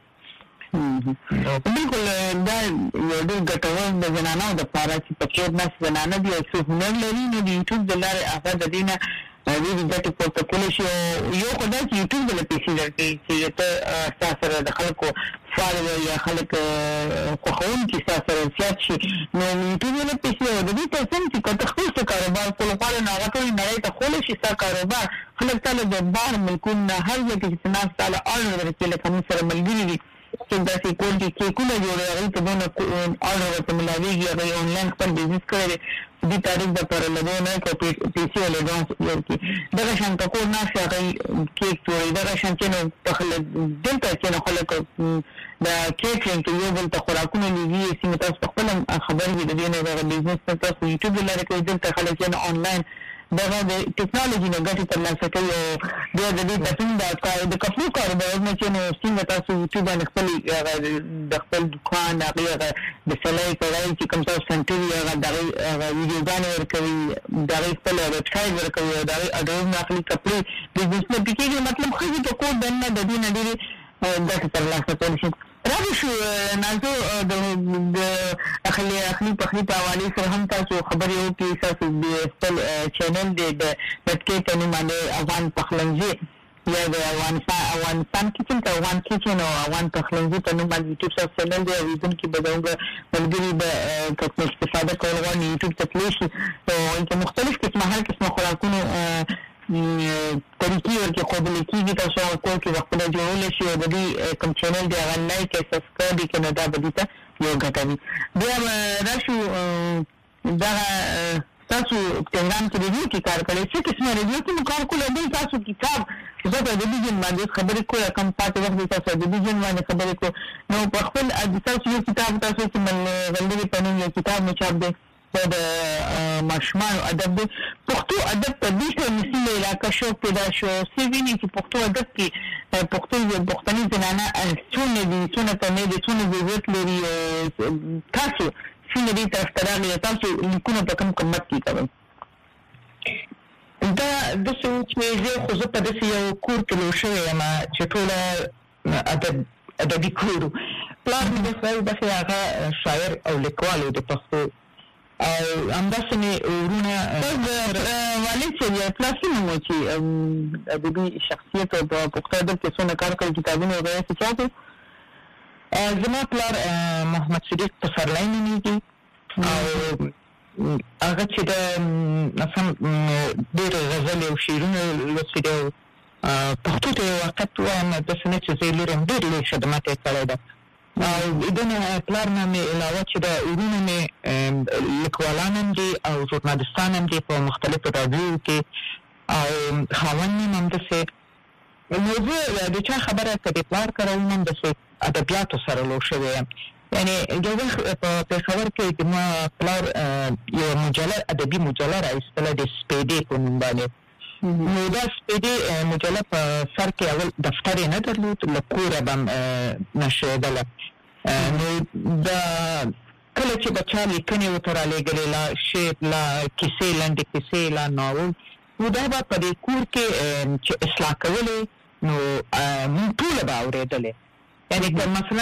A: بالکل دا یو ډېر ګټور د زنانو دپاره چې په کور ناست زنانه دي او څه هنر لري نو د یوټیوب د لارې هغه د دې نه ډېرې ګټې پورته کولی شي یو خو دا چې یوټیوب دله پیسې درکوي چې ته ستا سره د خلکو فعال یا خلک خوښون کې سره زیات شي نو یوټیوب له پیسې د دې ترڅنګ چې کته خپل کاروبار کول غواړي نو هغه ټول نړۍ ته خول شي ستا کاروبار خلک تعالی د بار ملکونه هر ځای کې ناس تعالی اړ ورته لکه سره ملګری دي چې دا چې کول دي کې کومه جوړه هغه ته دونه اړ ورته ملاويږي هغه آنلاین خپل بزنس کوي د تاریخ د پر لګونه کوي پیسې له ډانس ورکی دا شان ته کو نه شي هغه کیک جوړي دا شان چې نو په خلک دلته چې نو خلک دا کیټرینګ ته یو بل ته خوراکونه لګي چې تاسو خپل خبر وي د دې نه د بزنس په تاسو یوټیوب لاره کې دلته خلک چې آنلاین دا د ټیکنالوژي نه ګټه ترلاسه کوي او د دې د کپلو کاروبار نه چې نو څنګه تاسو یوټیوب باندې خپل د خپل دکان هغه د سلای کوي چې کوم تاسو سنټري هغه د ویډیوګان ورکوي د خپل ویب سټ ورکوي دا اډوب ناخلي کپلو بزنس نه پکې مطلب خو دې کوډ نه د دې نه ډېری ګټه ترلاسه کوي شي راځو شو نازو د اخلي په حواله سره هم تاسو خبرې وکړئ تاسو د خپل چینل د پټکې ته باندې افغان پخلنځي یا د افغانستان کچن ته افغان کچن او افغان پخلنځي په نوم باندې یوټیوب سره چینل دی او دن کې بدوګه ملګری د کټ استفاده کول غواړي یوټیوب ته تللی او انت مختلف قسمه هر قسمه خوراکونه طریقې ورته قابل کیږي تاسو کو کې وخت نه جوړول شي او د دې کوم چینل دی هغه لایک او سبسکرایب کړئ دا به دې یو غټوي بیا راشو دا تاسو ټلګرام کې ریویو کې کار کوي چې کیسه ریویو کې کار کوي د تاسو کتاب چې دا د دې باندې خبرې کوي کوم پاتې وخت تاسو د دې باندې خبرې کوي نو په خپل تاسو یو کتاب تاسو چې من غلطي پنځه یو کتاب نه چاپ دی د ماشمان ادب د پښتو ادب په دې ته مثال علاقه شو پیدا شو سی ویني چې پښتو ادب کې پښتني زنانه څونه دي څونه ته نه دي څونه ضرورت لري تاسو څنګه دې تاسو ته تاسو لیکونه په کوم قیمت کې کوي
B: دا د څه چې زه خو زه په دې یو کور کې لو شوې ما چې ټول ادبي کور پلان دې خو د هغه شاعر او لیکوال د پښتو او همداسې مې ورونه
A: والد چې یو پلاسینه مو چې ادبي شخصیت او په پښتو ادب کې څونه کار کوي کتابونه وغیره څه چاته
B: زما پلار محمد صدیق پسرلی نومیږي او هغه چې د مثلا ډېر غزل او شعرونه لوستي دي پښتو ته وخت وایم د سنت چې لرم ډېر لوی خدمات یې کړی ده او دنه پلان مې علاوه چې د ورونه مې لیکوالان دي او ژورنالستان دي په مختلفو راډیو کې او خاوند مې هم دسه موضوع د چا خبره کړي پلان کړو هم دسه ادبیاتو سره لو شوی یعنی دغه په خبر کې د ما پلان یو مجله ادبي مجله راځله د سپیډي په نوم باندې نو دا سپیډي مجله په سر کې اول دفتر نه درلود لکوره بم نشودله نو دا کله چې بچا لیکنې وتراله غلېلا شیپ لا کیسې لاندې کیسې لا ناول نو دا په دې کور کې چې اصلاح کولې نو مونږ ټول به اورېدلې یعنی مثلا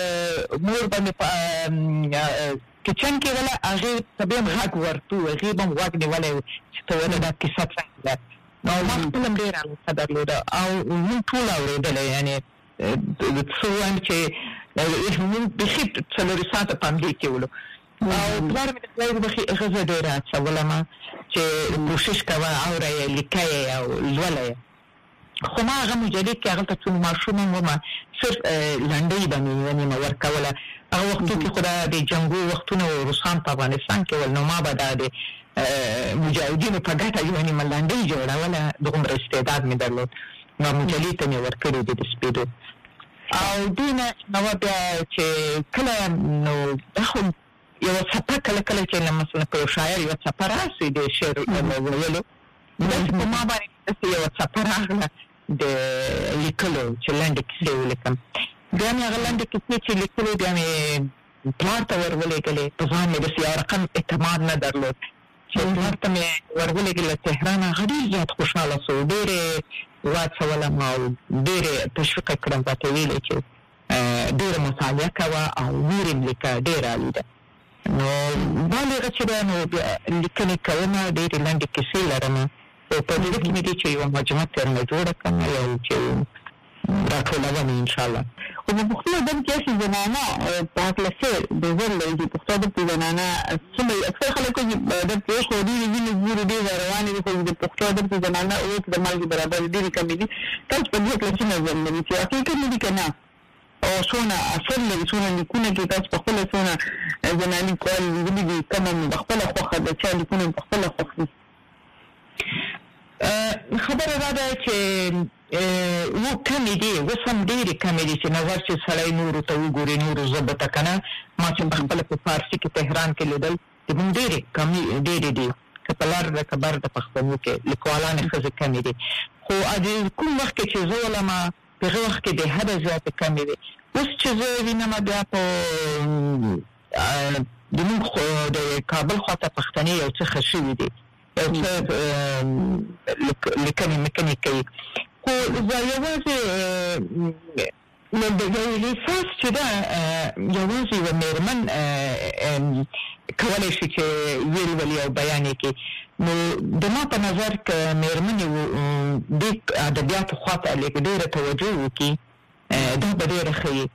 B: مور باندې کچن کې ولا هغه تبهم حق ورته هغه بم واګ نیولې چې ته ونه دا کیسه څنګه نو ما خپل ډیر علاقه درلوده او مونږ ټول اورېدلې یعنی د څو چې موږ به هیڅ څلوري ساعت پاندې کېولو او پلار مې د خپل بخي غزه ډیره څول ما چې کوشش کوه او راي لیکای او لولای خو ما هغه مجلې کې هغه ته څو ماشوم ما صرف لنډي باندې ونی ما ورکوله هغه وختو کې خدای د جنگو وختونه روسان په افغانستان کې ول نو ما به د مجاهدینو په ګټه یو نه ملنډي جوړوله دغه استعداد مې درلود نو مجلې ته مې ورکړې د سپیډو او دینه نو بیا چې کله نو دغه یو څه کله چې مثلا په شاعر یو څه راسي د شعر ویلو نو ما باندې یو څه راغله د لیکلو چې لاندې کیسې ولیکم بیا مې هغه لاندې کیسې چې لیکلو بیا مې پلار ته ورولېږلې په ځان مې د یو رقم اعتماد نه درلود چې پلار ته مې ورولېږله تهران هغه ډېر زیات خوشحاله شو ډېرې واڅوله ما ډېرې تشویق کړم راته ویلې چې ډېره مطالعه کوه او نور یې لیکه ډېره عالي ده نو باندې چې دا نو لیکنې کوم ډېرې لنډې کیسې لرم او په دې کې مې چې یو مجموعه ترنه جوړه کړم او چې راټولوم ان شاء الله
A: خو په پښتو ادب کې چې زنانه په هکله څه د ځل لري پښتو ادب کې زنانه څومره اکثر خلکو چې ادب کې خو ډېرې وینې ګوري ډېرې روانې دي خو د پښتو ادب کې زنانه او د مالګې برابر ډېرې کمې دي تاسو په دې کې څه نظر لرئ چې حقیقت دې کنه او څونه اثر لري څونه لیکونه کې تاسو په خپل څونه زنانه کول دي کومه په خپل خوخه د چا لیکونه په خپل خوخه
B: خبره را ده چې و کمی دي وسم ډېرې کمی دي چې نظر چې سړی نورو ته وګوري نورو ژبو ته که نه ما چې په خپله په فارسي کې تهران کې لیدل چې موږ ډېرې کمې ډېرې دي که په لار د کبر د پښتنو کې لیکوالانې ښځې کمې دي خو کوم وخت کې چې زه ولمه په هغه وخت کې د حده زیاتې کمې دي اوس چې زه وینم بیا په زموږ د کابل خواته پښتنې یو څه ښه شوي دي یو څه لیکنې مکنې کوي خو زه یوازې د یو لیسانس چې ده یوازې یوه مېرمن کولی شي چې ویل ولي او بیان یې کړي نو د ما په نظر که مېرمنې دې ادبیاتو خواته ډېره توجه وکړي دا به ډېره ښه وي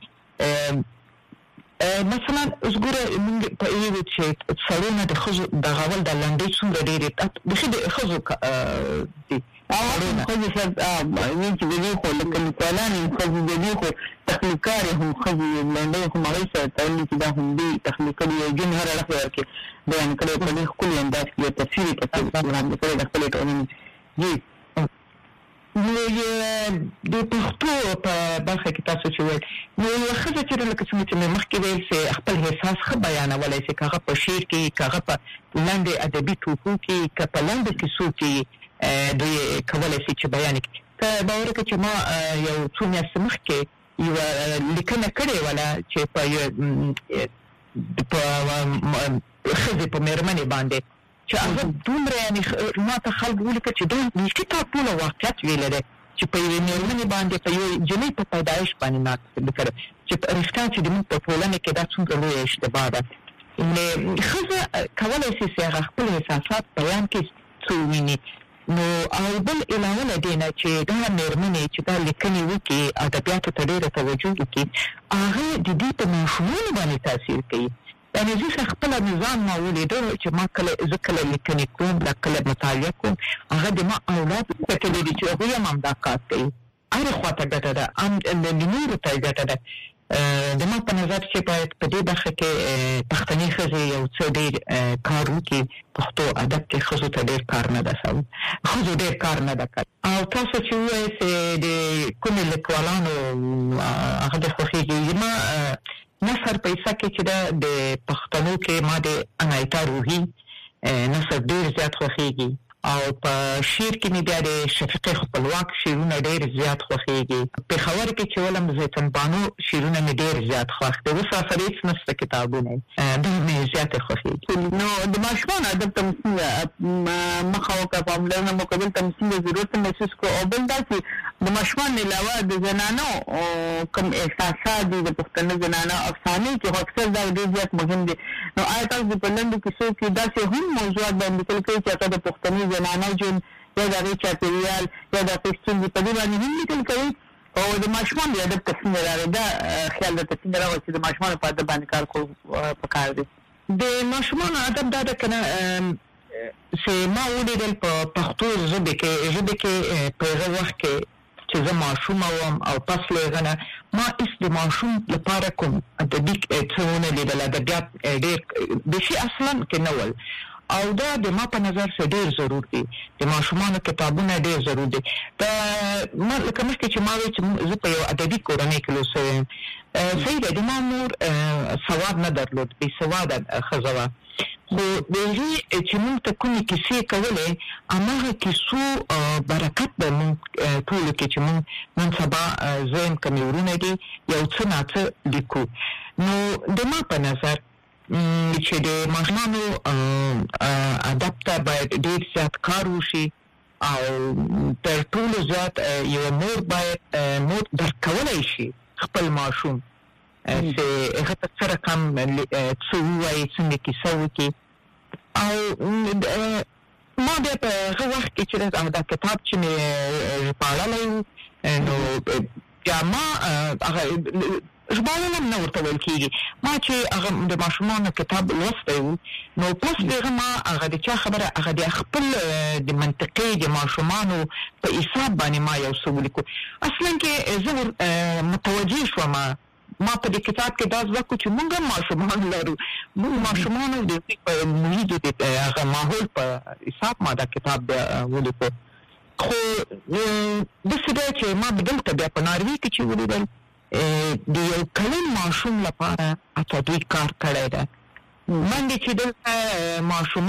B: مثلا اوس ګوره موږ په ویلو چې سړو نه د ښځو دغول د لنډۍ څومره ډېرې بیخي د ښځو دي
A: ښځې شاید وایي چې د دې خو لکه لیکوالان یم ښځې د دې خو تخلیقارې هم ښځې لنډۍ خو هغوی سره تړلي چې دا هم دې تخلیق کړي یو جون هر اړخ یې ورکې بیان کړی په دې ښکلي انداز کې یو تفسیر یې پکې وړاندې کړی د خپلې ټولنې جی
B: نو د پښتو په برخه کې تاسو چې وایي نو یوه ښځه چې لکه څنګه چې مې مخکې ویل چې خپل احساس ښه بیانولی شي که هغه په شعر کې که هغه په لنډې ادبي ټوکو کې که په لنډو کیسو کې دوی کولی شي چې بیان کړي که باور وکړه چې ما یو څو میاشتې مخکې یوه لیکنه کړې وله چې په ښځې په مېرمنې باندې چې هغه دومره یعنې ما ته خلک ولیکه چې دا نږدې تا ټوله واقعیت ویلی دی چې په یوې مېرمنې باندې په یوې نجلۍ په پیدایش باندې ما لیکلی چې رښتیا چې زموږ په ټولنه کې دا څومره لویه اشتباه ده ښځه کولی شي چې هغه خپل احساسات بیان کړي څه وویني نو او بل علاوه له دې نه چې دا مېرمنې چې دا لیکنې وکړي ادبیاتو ته ډېره توجه وکړي هغه د دې په ماشومانو باندې تاثیر کوي یعنې زه خپله نظام ما ولیده چې ما زه کله لیکنې کوم دا کله مطالعه کوم هغه د ما اولاد کتلي دي چې هغوی هم همدا کار کوي هرې خوا ته ګټه ده نورو ته ګټه ده د ما په نظر چې باید په دې برخه کې پښتنې ښځې یو څه ډېر کار وکړي پښتو ادب کې ښځو ته ډېر کار نه ده شوی ښځو ډېر کار نه ده کړی او تاسو چې ووایئ چې د کومې لیکوالانو هغه د خوښېږي زما نثر په ایسه کې چې ده د پښتنو کې ما د عنایتا روحي نثر ډېر زیات خوښېږي او په شعر کې مې بیا د شفیقې خپلواک شعرونه ډېر زیات خوښېږي پېښور کې چې ولم زیتون بانو شعرونه مې ډېر زیات خوښ دي اوس راسره هېڅ نشته کتابونه دا مې زیاتې خوښېږي
A: نو د ماشومانو ادب ته مو څنګه مخه وکړه پاملرنه مو کړل ته مو څنګه ضرورت محسوس کړو او بل دا چې د ماشومانو علاوه د زنانو کوم احساسات دي د پښتنو زنانو افسانې کې اکثر دا ډېر زیات مهم دي نو آیا تاسو په لنډو کیسو کې داسې هم موضوعات باندې لیکل کوئ چې هغه د پښتني زنانو ژوند یا د هغې چاپېریال یا د هغې ستونزې په دې باندې هم لیکل کوي او د ماشومانو د ادب ته څنګه راغی دا خیال درته څنګه راغی چې د ماشومانو په ادب باندې کار کول پکار دی
B: د ماشومانو ادب دا ده که نه چې ما ولیدل په پښتو ژبې کې په هغه وخت کې چې زه ماشومه وم او پس له هغه نه ما هېڅ د ماشوم لپاره کوم ادبي څه ونه لیدل ادبیات ډېر بیخي اصلا کې نه ول او دا د ما په نظر څه ډېر ضرور دي د ماشومانو کتابونه ډېر ضرور دي دا ما لکه مخکې چې ما وایي چې زه په یو ادبي کورنۍ کې لوستې یم صحیح دی د ما مور سواد نه درلود بې سواده ښځه وه خو د هغې چې موږ ته کومې کیسې کولې هماغه کیسو برکت به موږ ټولو کې چې موږ سبا زه یم که مې ورونه دي یو څه ناڅه لیکو نو د ما په نظر چې د ماشومانو ادب ته باید ډېر زیات کار وشي او تر ټولو زیات یوه مور باید مور درک کولی شي خپل ماشوم چې هغه ته څه رقم څه ووایي څنګه کیسه وکړي او ما بیا په هغه وخت کې چې دا کتاب چې مې ژباړلی و نو یا ما هغه ژباړه نه ورته ویل کېږي. ما چې هغه د ماشومانو کتاب لوستی و نو پس دغه ما هغه د چا خبره هغه د خپل د منطقې د ماشومانو په حساب باندې ما یو څه ولیکو. اصلا کې زه متوجه شوم ما په دې کتاب کې دا ځکه چې موږ ماشومان لرو، موږ ماشومان د محیط د هغه ماحول په حساب ما دا کتاب ولیکو. خو د څه چې ما بدلته بیا په ناروی کې چې ولیدل د یو کلن ماشوم لپاره اته دوی کار کړی ده. باندې چې دلته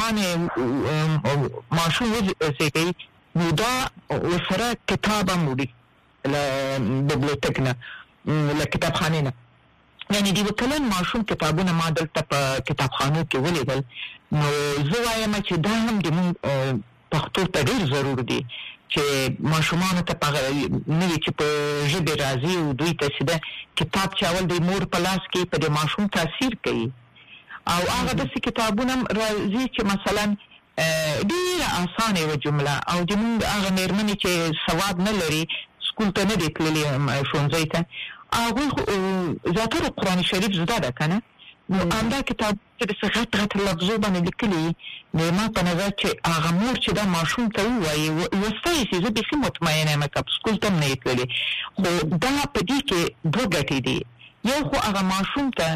B: ماشوم وزیږي نو دا ورسره کتاب هم وړي له بیبلیوتیک نه له کتابخانې نه، یعنې د یو کلن ماشوم کتابونه ما دلته په کتابخانو کې ولیدل. نو زه وایم چې دا هم د موږ پښتو ته ډېر ضرور دی چې ماشومانو ته نوي چې په ژبې راځي او دوی ته چې ده کتاب چې اول د مور په لاس کې په د ماشوم تاثیر کوي. او هغه داسې کتابونه هم راځي چې مثلا ډېره اسانه یوه جمله او د موږ هغه مېرمنې چې سواد نه لري سکول ته نه دی تللي ښوونځي ته هغوی زیاتره قرآن شریف زده ده که نه. نو همدا کتاب چې داسې غټ غټ لفظو باندې لیکلي نو ما په نظر چې هغه مور چې دا ماشوم ته ووایي لوستی شي. زه بیخي مطمئنه یم که سکول ته هم نه یې تللي، خو دا په دې کې دوه ګټې دي. یو خو هغه ماشوم ته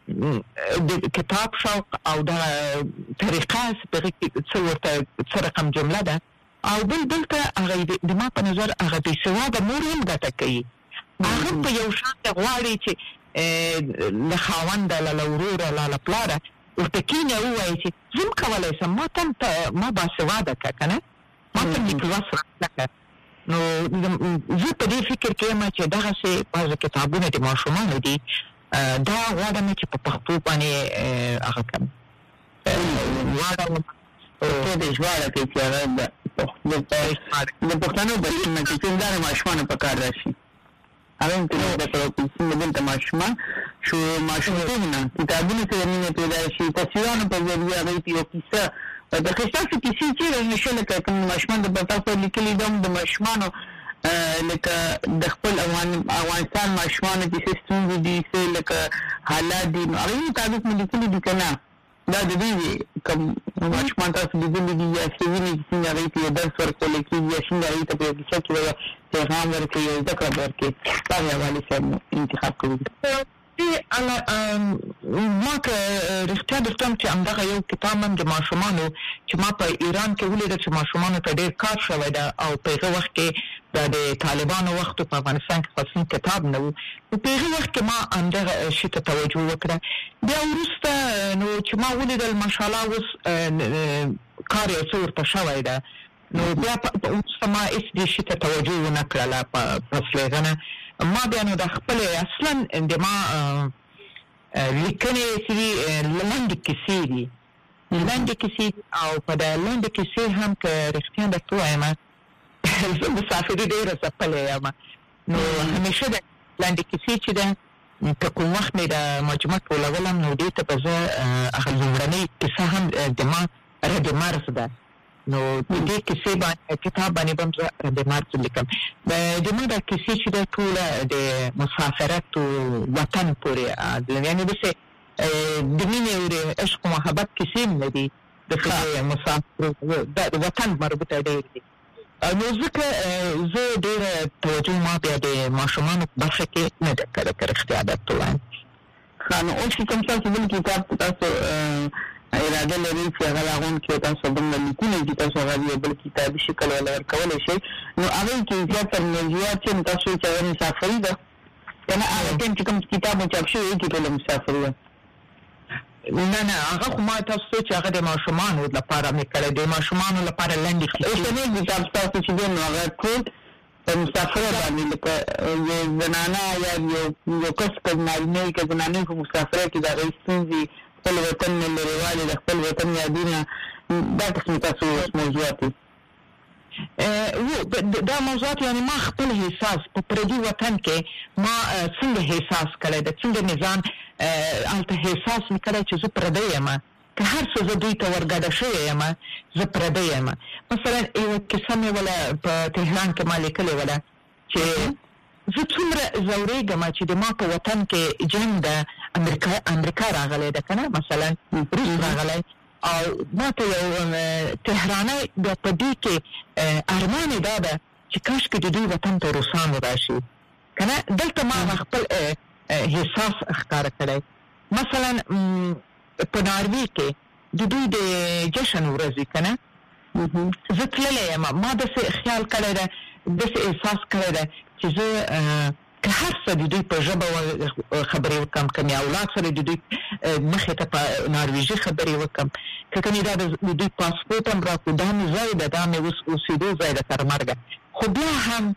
B: د کتاب شوق او د طریقه هغې کې څه ورته څه رقم جمله ده، او بل ته هغه د ما په نظر هغه بېسواده مور هم ګټه کوي. هغه په یو شان غواړي چې له خاونده له وروره له پلاره ورته کښېني ووایي چې زه هم کولی شم ما باسواده که که نه ما ته لیک لوست زده که. نو زه په دې فکر کې یم چې دغسې بعضې کتابونه د ماشومانو دي دا غواړم چې په پښتو باندې هغه کړم غواړم پښتو د ژباړه کوي چې هغه د پښتنو بلکې چې څنګه ماشومانو په کار راشي. هغه هم که نه زده کړو چې څنګه دلته ماشومتوب نه کتابونو سره مینه پیدا شي، تصویرانو په ذریعه هغوی ته یو کیسه د ستاسو کیسې چېرې نشه لکه کوم ماشومان د تاسو لیکلي ده د ماشومانو لکه د خپل افغانستان ماشومانو چې څه ستونزې دي څه لکه حالات دي نو هغوی مطابق مو لیکلي دي که نه دا د دوی کوم ماشومان تاسو لیدلي دي یا څه ویني چې څنګه هغوی ته یو درس ورکولی کېږي یا څنګه هغوی ته په یو کیسه کې یو پیغام ورکوي یو زده کړه ورکوي د هغې حوالې سره مو انتخاب کوي. ما که رښتیا درته چې همدغه یو کتاب هم د ماشومانو چې ما په ایران کې ولیده چې ماشومانو ته ډېر کار شوی ده او په هغه وخت کې د طالبانو وخت په افغانستان کې خاص کتاب نه و نو په هغه وخت کې ما همدغه شي ته توجه وکړه. بیا وروسته نو چې ما ولیدل ماشاءالله اوس کار یو څه ورته شوی ده نو بیا وروسته ما هېڅ دې شي ته توجه ونه کړله پس له هغه نه ما بیا نو د خپلې اصلا د ما لیکنې چې دي لنډې کیسې دي لنډې کیسې او په د لنډې کیسې هم که رښتیا درته ووایم زه مسافري ډېره ځپلې یم نو همیشه د لنډې کیسې چې ده که کوم وخت مې د مجموع ټولولم نو دې ته به زه هغه لومړنۍ کیسه هم د ما رد مرز ده نو دې کیسې باندې کتاب باندې به هم زه رد مرز لیکم. د ما دا کیسې چې ده ټوله د مسافرت وطن پورې یعنې داسې د مینې او د عشق و محبت کیسې هم نه دي داسې مسافر د وطن مربوطه ډېر دي. نو ځکه زه ډېره توجه ما بیا د ماشومانو په برخه کې نه ده کړې که رښتیا درته ووایم.
A: ښه نو اوس چې کوم تاسو بل کتاب تاسو اراده لرئ چې هغه راغونډ کړئ تاسو دومره لیکونه چې تاسو هغه یو بل کتابي شکل ولا ورکولی شئ نو هغې کې زیاتره موضوعات چې تاسو چې هغه مسافري ده که نه هغه ټایم چې کوم کتاب مو چاپ شوی هغې کې ټوله مسافري ده
B: نه هغه خو ما تاسو چې هغه د ماشومانو لپاره مې کړی د ماشومانو لپاره لنډې کیسې
A: اوسنی کتاب ستاسو چې دی نو هغه ټول په مسافره باندې لکه یو زنانه یا یو کس که نارینه وي که زنانه وي په مسافره کې د هغوی ستونزې خپل وطن نه لرېوالی د خپل وطن یادونه دا قسم تاسو موضوعات دي
B: دا موضوعات یعنی ما خپل احساس په پردي وطن کې ما څنګه احساس کړی د څنګه نظام هلته احساس مې کړی چې زه پردی یم که هر څه زه دوی ته ورګډه شوې یم زه پردی یم. مثلا یوه کیسه مې وله په تهران کې ما لیکلې وله چې زه څومره زورېږم چې د ما په وطن کې جنگ د امریکا راغلی ده کنه، مثلا روس راغلی او ما ته یو تهرانی د پدې کې ارمان دا ده چې کاش کې د دوی وطن ته روسان راشي کنه. دلته ما خپل احساس ښکار کړی. مثلا په ناروی کې د دوی د جشن ورځ کنه، زه تللی یم، ما داسې خیال کړی ده، داسې احساس کړی ده چې زه که هر څه د دوی په ژبه خبرې وکړم، که مې اولاد سره د دوی مخې ته په نارویژي خبرې وکړم، که کنې دا د دوی پاسپورټ هم راکړو، دا مې ځای ده، دا مې اوسېدو ځای ده تر مرګه، خو بیا هم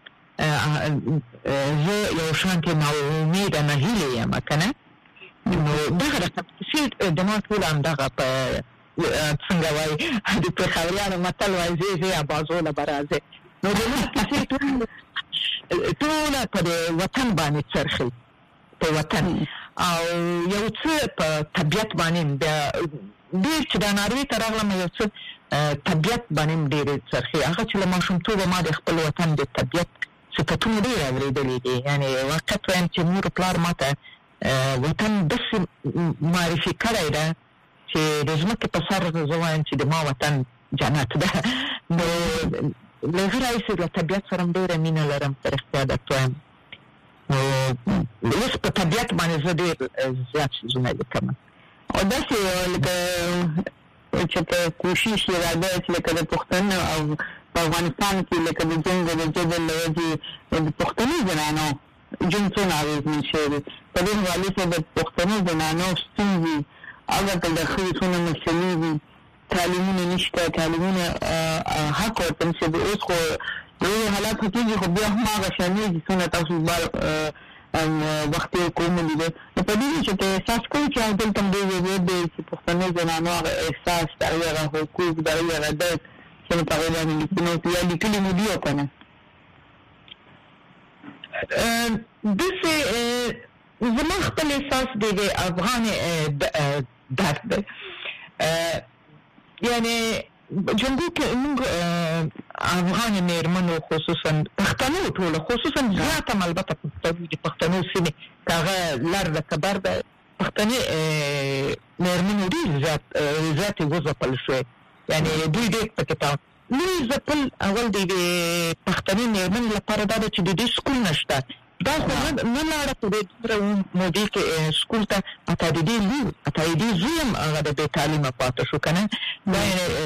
B: زه یو شانتې ناامیده نهیلې یم که نه. نو دغه رقم کیسې د ما ټول همدغه په څنګه وایي د پېښوریانو متل وایي زی زی ابازوله به راځې. نو د ما کیسې ټوله په د وطن باندې څرخي، په وطن او یو څه په طبیعت باندې بیا ډېر چې دا ناروی ته راغلم یو څه طبیعت باندې ډېرې څرخي. هغه چې له ماشومتوبه ما د خپل وطن د طبیعت صفتونه ډېر اورېدلي دي. یعنې واقعیت وایم چې مور پلار ما ته وطن داسې معرفي کړی ده چې د ځمکې په سر زه وایم چې د ما وطن جنت ده. نو له هغه راهیسې له طبیعت سره هم ډېره مینه لرم، په رښتیا درته وایم. نو اوس په طبیعت باندې زه ډېر زیات څیزونه لیکم.
A: او داسې لکه چې په کوشش یې راځي چې لکه د پښتنو او په افغانستان کې لکه د جنګ او د جدل له وجې د پښتني زنانو ژوند څونه اغېزمن شوی دی. په دې حوالې سره د پښتنو زنانو ستونزې هغه که د ښځو څونه مسلې دي، تعلیمونه نشته، تعلیمونه حق ورته نشته. اوس خو د یو حالات کېږي، خو بیا هم هغه شانې دي څونه تاسو وخت یې کوملی دی. نو په دې چې ته احساس کوئ چې دلته هم ډېر ضرورت دی چې پښتنو زنانو هغه احساس، د هغې هغه حقوق، د هغې هغه درک چې په هغې باندې لیکنو یا لیکلي مو دي او که نه؟
B: داسې زما خپل احساس دی د افغان درد دی. یعنې جنګو کې موږ افغان مېرمنو خصوصا پښتنو ټوله خصوصا زیات هم البته پښتنو د پښتنو سیمې که هغه لر ده که بر ده پښتنې مېرمنو ډېر زیاتې وځپل شوې. یعنې دوی ډېر پکې لوی ځپل اول د پښتني مېرمنې لپاره دا ده چې د دې سکول نشته. دا خو نه لاړه په دې دومره مودې کې سکول ته، حتی د دې لور حتی د دې زوی هم هغه د بې تعلیمه پاته شو که نه. دا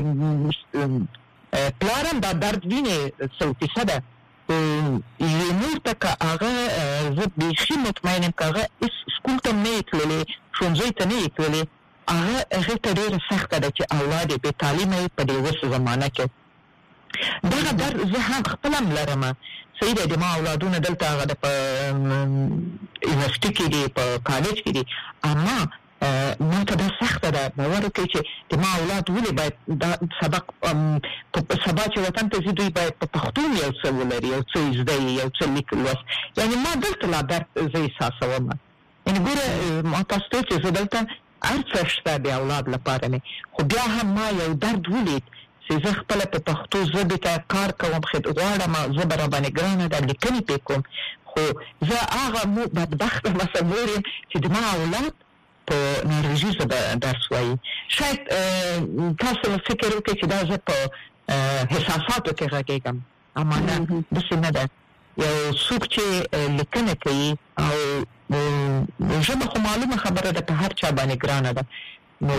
B: پلار هم دا درد ویني 100%. یوې مور ته که هغه زه بیخي مطمئن یم که هغه سکول ته نه یې تللې، ښوونځي ته نه یې تللې، هغې ته ډېره سخته ده چې اولاد یې بې تعلیمه یې په دې اوس زمانه کې. دغه درد زه هم خپل هم لرم. صحیح دی، د ما اولادونه دلته هغه د په یونیورسټي کې دي، په کالج کې دي، اما ما ته دا سخته ده. باور وکړئ چې د ما اولاد ولې باید دا سبق سبا چې وطن ته ځي دوی باید په پښتو یو څه ولري، یو څه زده یي، یو څه لیک لوست. یعنې ما دلته لا درد زه احساسوم. یعنې ګوره ما تاسو ته چې زه دلته هر څه شته د اولاد لپاره مې، خو بیا هم ما یو درد ولید چې زه خپله په پښتو ژبې ته کار کوم، غواړم زه به راباندې ګرانه ده لیکنې پې کوم، خو زه هغه بدبخته مصور یم چې د ما اولاد په نارویژي ژبه درس وایي. شاید تاسو فکر وکړئ چې دا زه په احساساتو کې غږېږم، اما نه، داسې نه ده. یو څوک چې لیکنه کوي او ژبه خو معلومه خبره ده په هر چا باندې ګرانه ده. نو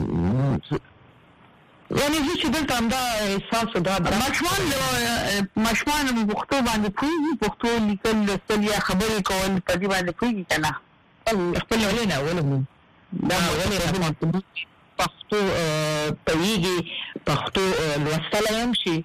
B: یعنې زه چې دلته همدا احساس دا
A: ماشومان په پښتو باندې پوهېږي، پښتو لیکل لوستل یا خبرې کول په دې باندې پوهېږي که نه؟
B: خپل ولې نه ولې دا ولې پښتو پوهېږي، پښتو لوستلی هم شي.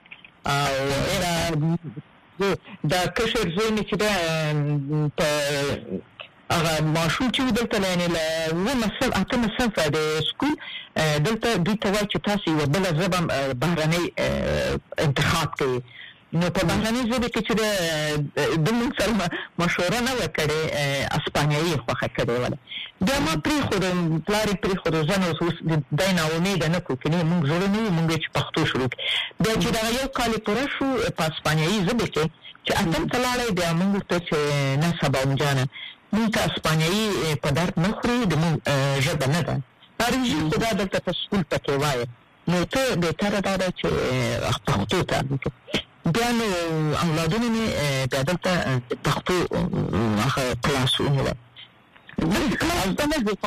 B: او دا کشر زوی مې چې ده په هغه ماشوم چې و دلته یعنې له 8مه صنفه د سکول دلته دوی ته وایي چې تاسو یوه بله ژبه بهرنۍ انتخاب کوئ. نو په بهرنۍ ژبه کې چې د موږ سره مشوره نه وکړي اسپانیایی خوخه کړي ولا دا ما پری خو د ځنه اوس د دینه امید نه کوو کني موږ زړه نه موږ چې پښتو شروع دا چې دا یو کال پوره شو په اسپانیایی ژبه کې چې اتم تلاړې د موږ ته چې نه سبا مجانه موږ اسپانیایی په درد نه خوري د موږ ژبه نه ده هرځي خدا دلته په سکول پکې وایي نو ته به تر دا چې پښتو ته بیا نو اولادونه مې بیا دلته پښتو هغه کلاسونه وایي کلاس ته نه ځي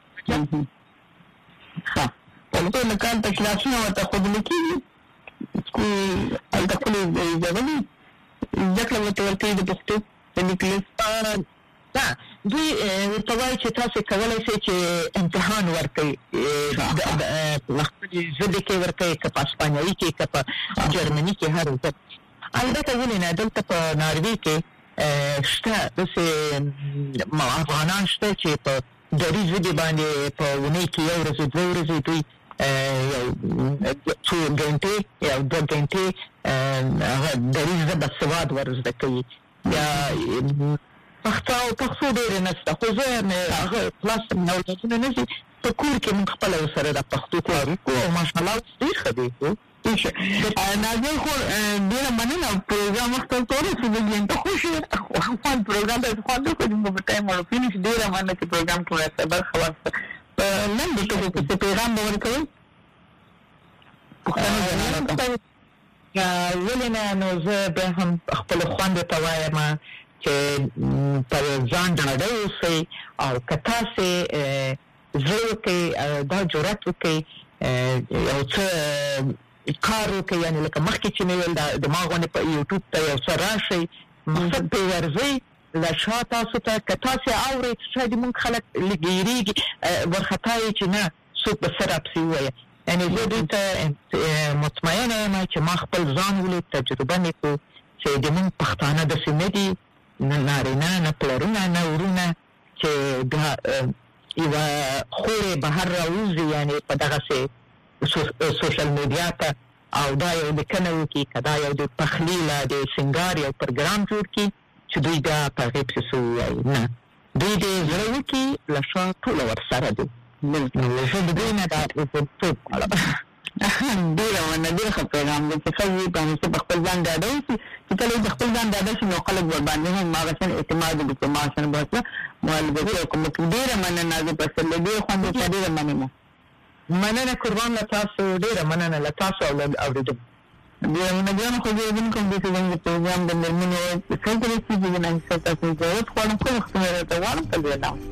B: ها په لکان ته کلاسونه ورته خودل کېږي سکول الته خپل ځواني ځکه ورته د پښتو د لیکلو دا دوی ورته وایي چې تاسو کولای شئ چې امتحان ورکړئ د وخت ژبه کې ورکړئ که په اسپانیایی کې که په جرمني کې هر څه البته ولې نه دلته په ناروې کې شته داسې افغانان شته چې په دري ژبې باندې په اونۍ کې یو ورځ دوه ورځې دوی یو څو ګنټې یا دوه ګنټې هغه دري ژبه سواد ور زده کوي یا پښتو ډېر نشته خو زه هغه کلاس نه ولته نه شي په کور کې موږ خپل سره د پښتو کارو او ماشاءالله ډېر ښه دی نازل خو ډېر مننه پروګرام وخت ټول څه دي ته خوشي خو پروګرام ته خو د کوم په ټایم ورو فینیش ډېر مننه چې پروګرام ټول سره خلاص نن د څه پیغام ورکوي یا ولنه نو زه به هم خپل خوند ته وایم چې په ځان ډاډه اوسئ او که تاسې زړه کې دا جرأت وکړئ یو څه کار وکړئ یعنې لکه مخکې چې مې ویل د ما غوندې په یوټیوب ته یو څه راشئ مقصد پرې ورځئ له شا تاسو ته که تاسې اورئ چې شاید موږ خلک لږ یېرېږي وارخطا یې چې نه څوک به څه راپسې ووایه یعنې زه دوی ته مطمئنه یم چې ما خپل ځان ولید تجربه مې کړو چې د موږ پښتانه داسې نه دي نه نارینه نه پلرونه نه ورونه چې دا یوه خورې بهر راوځي یعنې په دغسې سوشل میډیا ته او دا یو لیکنه وکړي که دا یو د پخلي له د سینګار یو پروګرام جوړ کړي چې دوی دا په هغې پسې څه ووایي نه دوی د زړه وکړي له شا ټوله ورسره دي زه د دوی نه دا څوک غواړم ډېره مننه ډېر ښه پیغام دی چې ښځې باندې په خپل ځان ډاډه اوسي چې کله د خپل ځان ډاډه شي نو خلک ورباندې هم هغه شان اعتماد وکړي چې ما شان بس مالګري او کوم ډېره مننه زه په سره ډېر خوند ته ډېره مننه قربان له تاسو ډېره مننه له تاسو او اورېدو ډېره مننه خو دې دین کوم دې څنګه پروګرام د مېرمنو څنګه چې دې نه څه تاسو ضرورت خورم کوم څه راته وانه په دې نام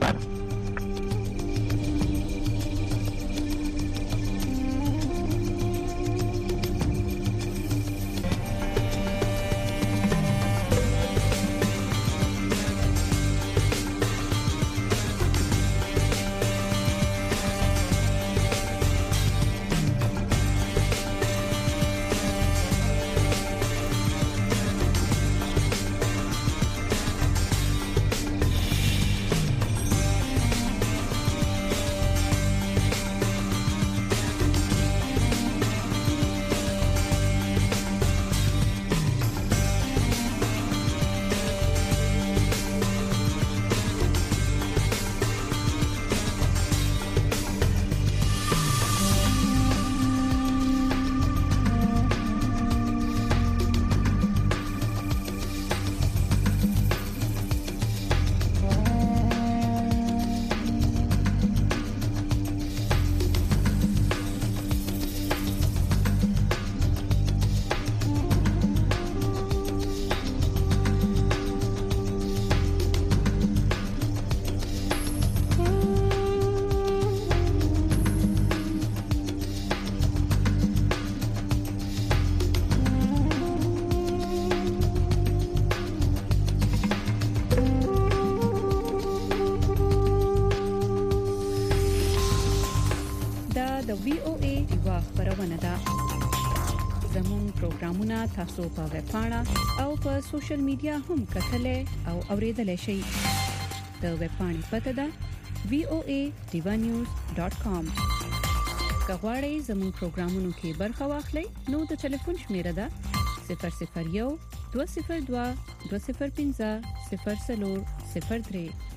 B: تاسو په ویب پاڼه او په سوشل میډیا هم کتلې او اوریدلې شئ د ویب پاڼې پته ده voa.divanews.com کغواړئ زموږ پروګرامونو کې برخه واخلئ نو د ټلیفون شمیره ده 024
C: 001 202 205 00 03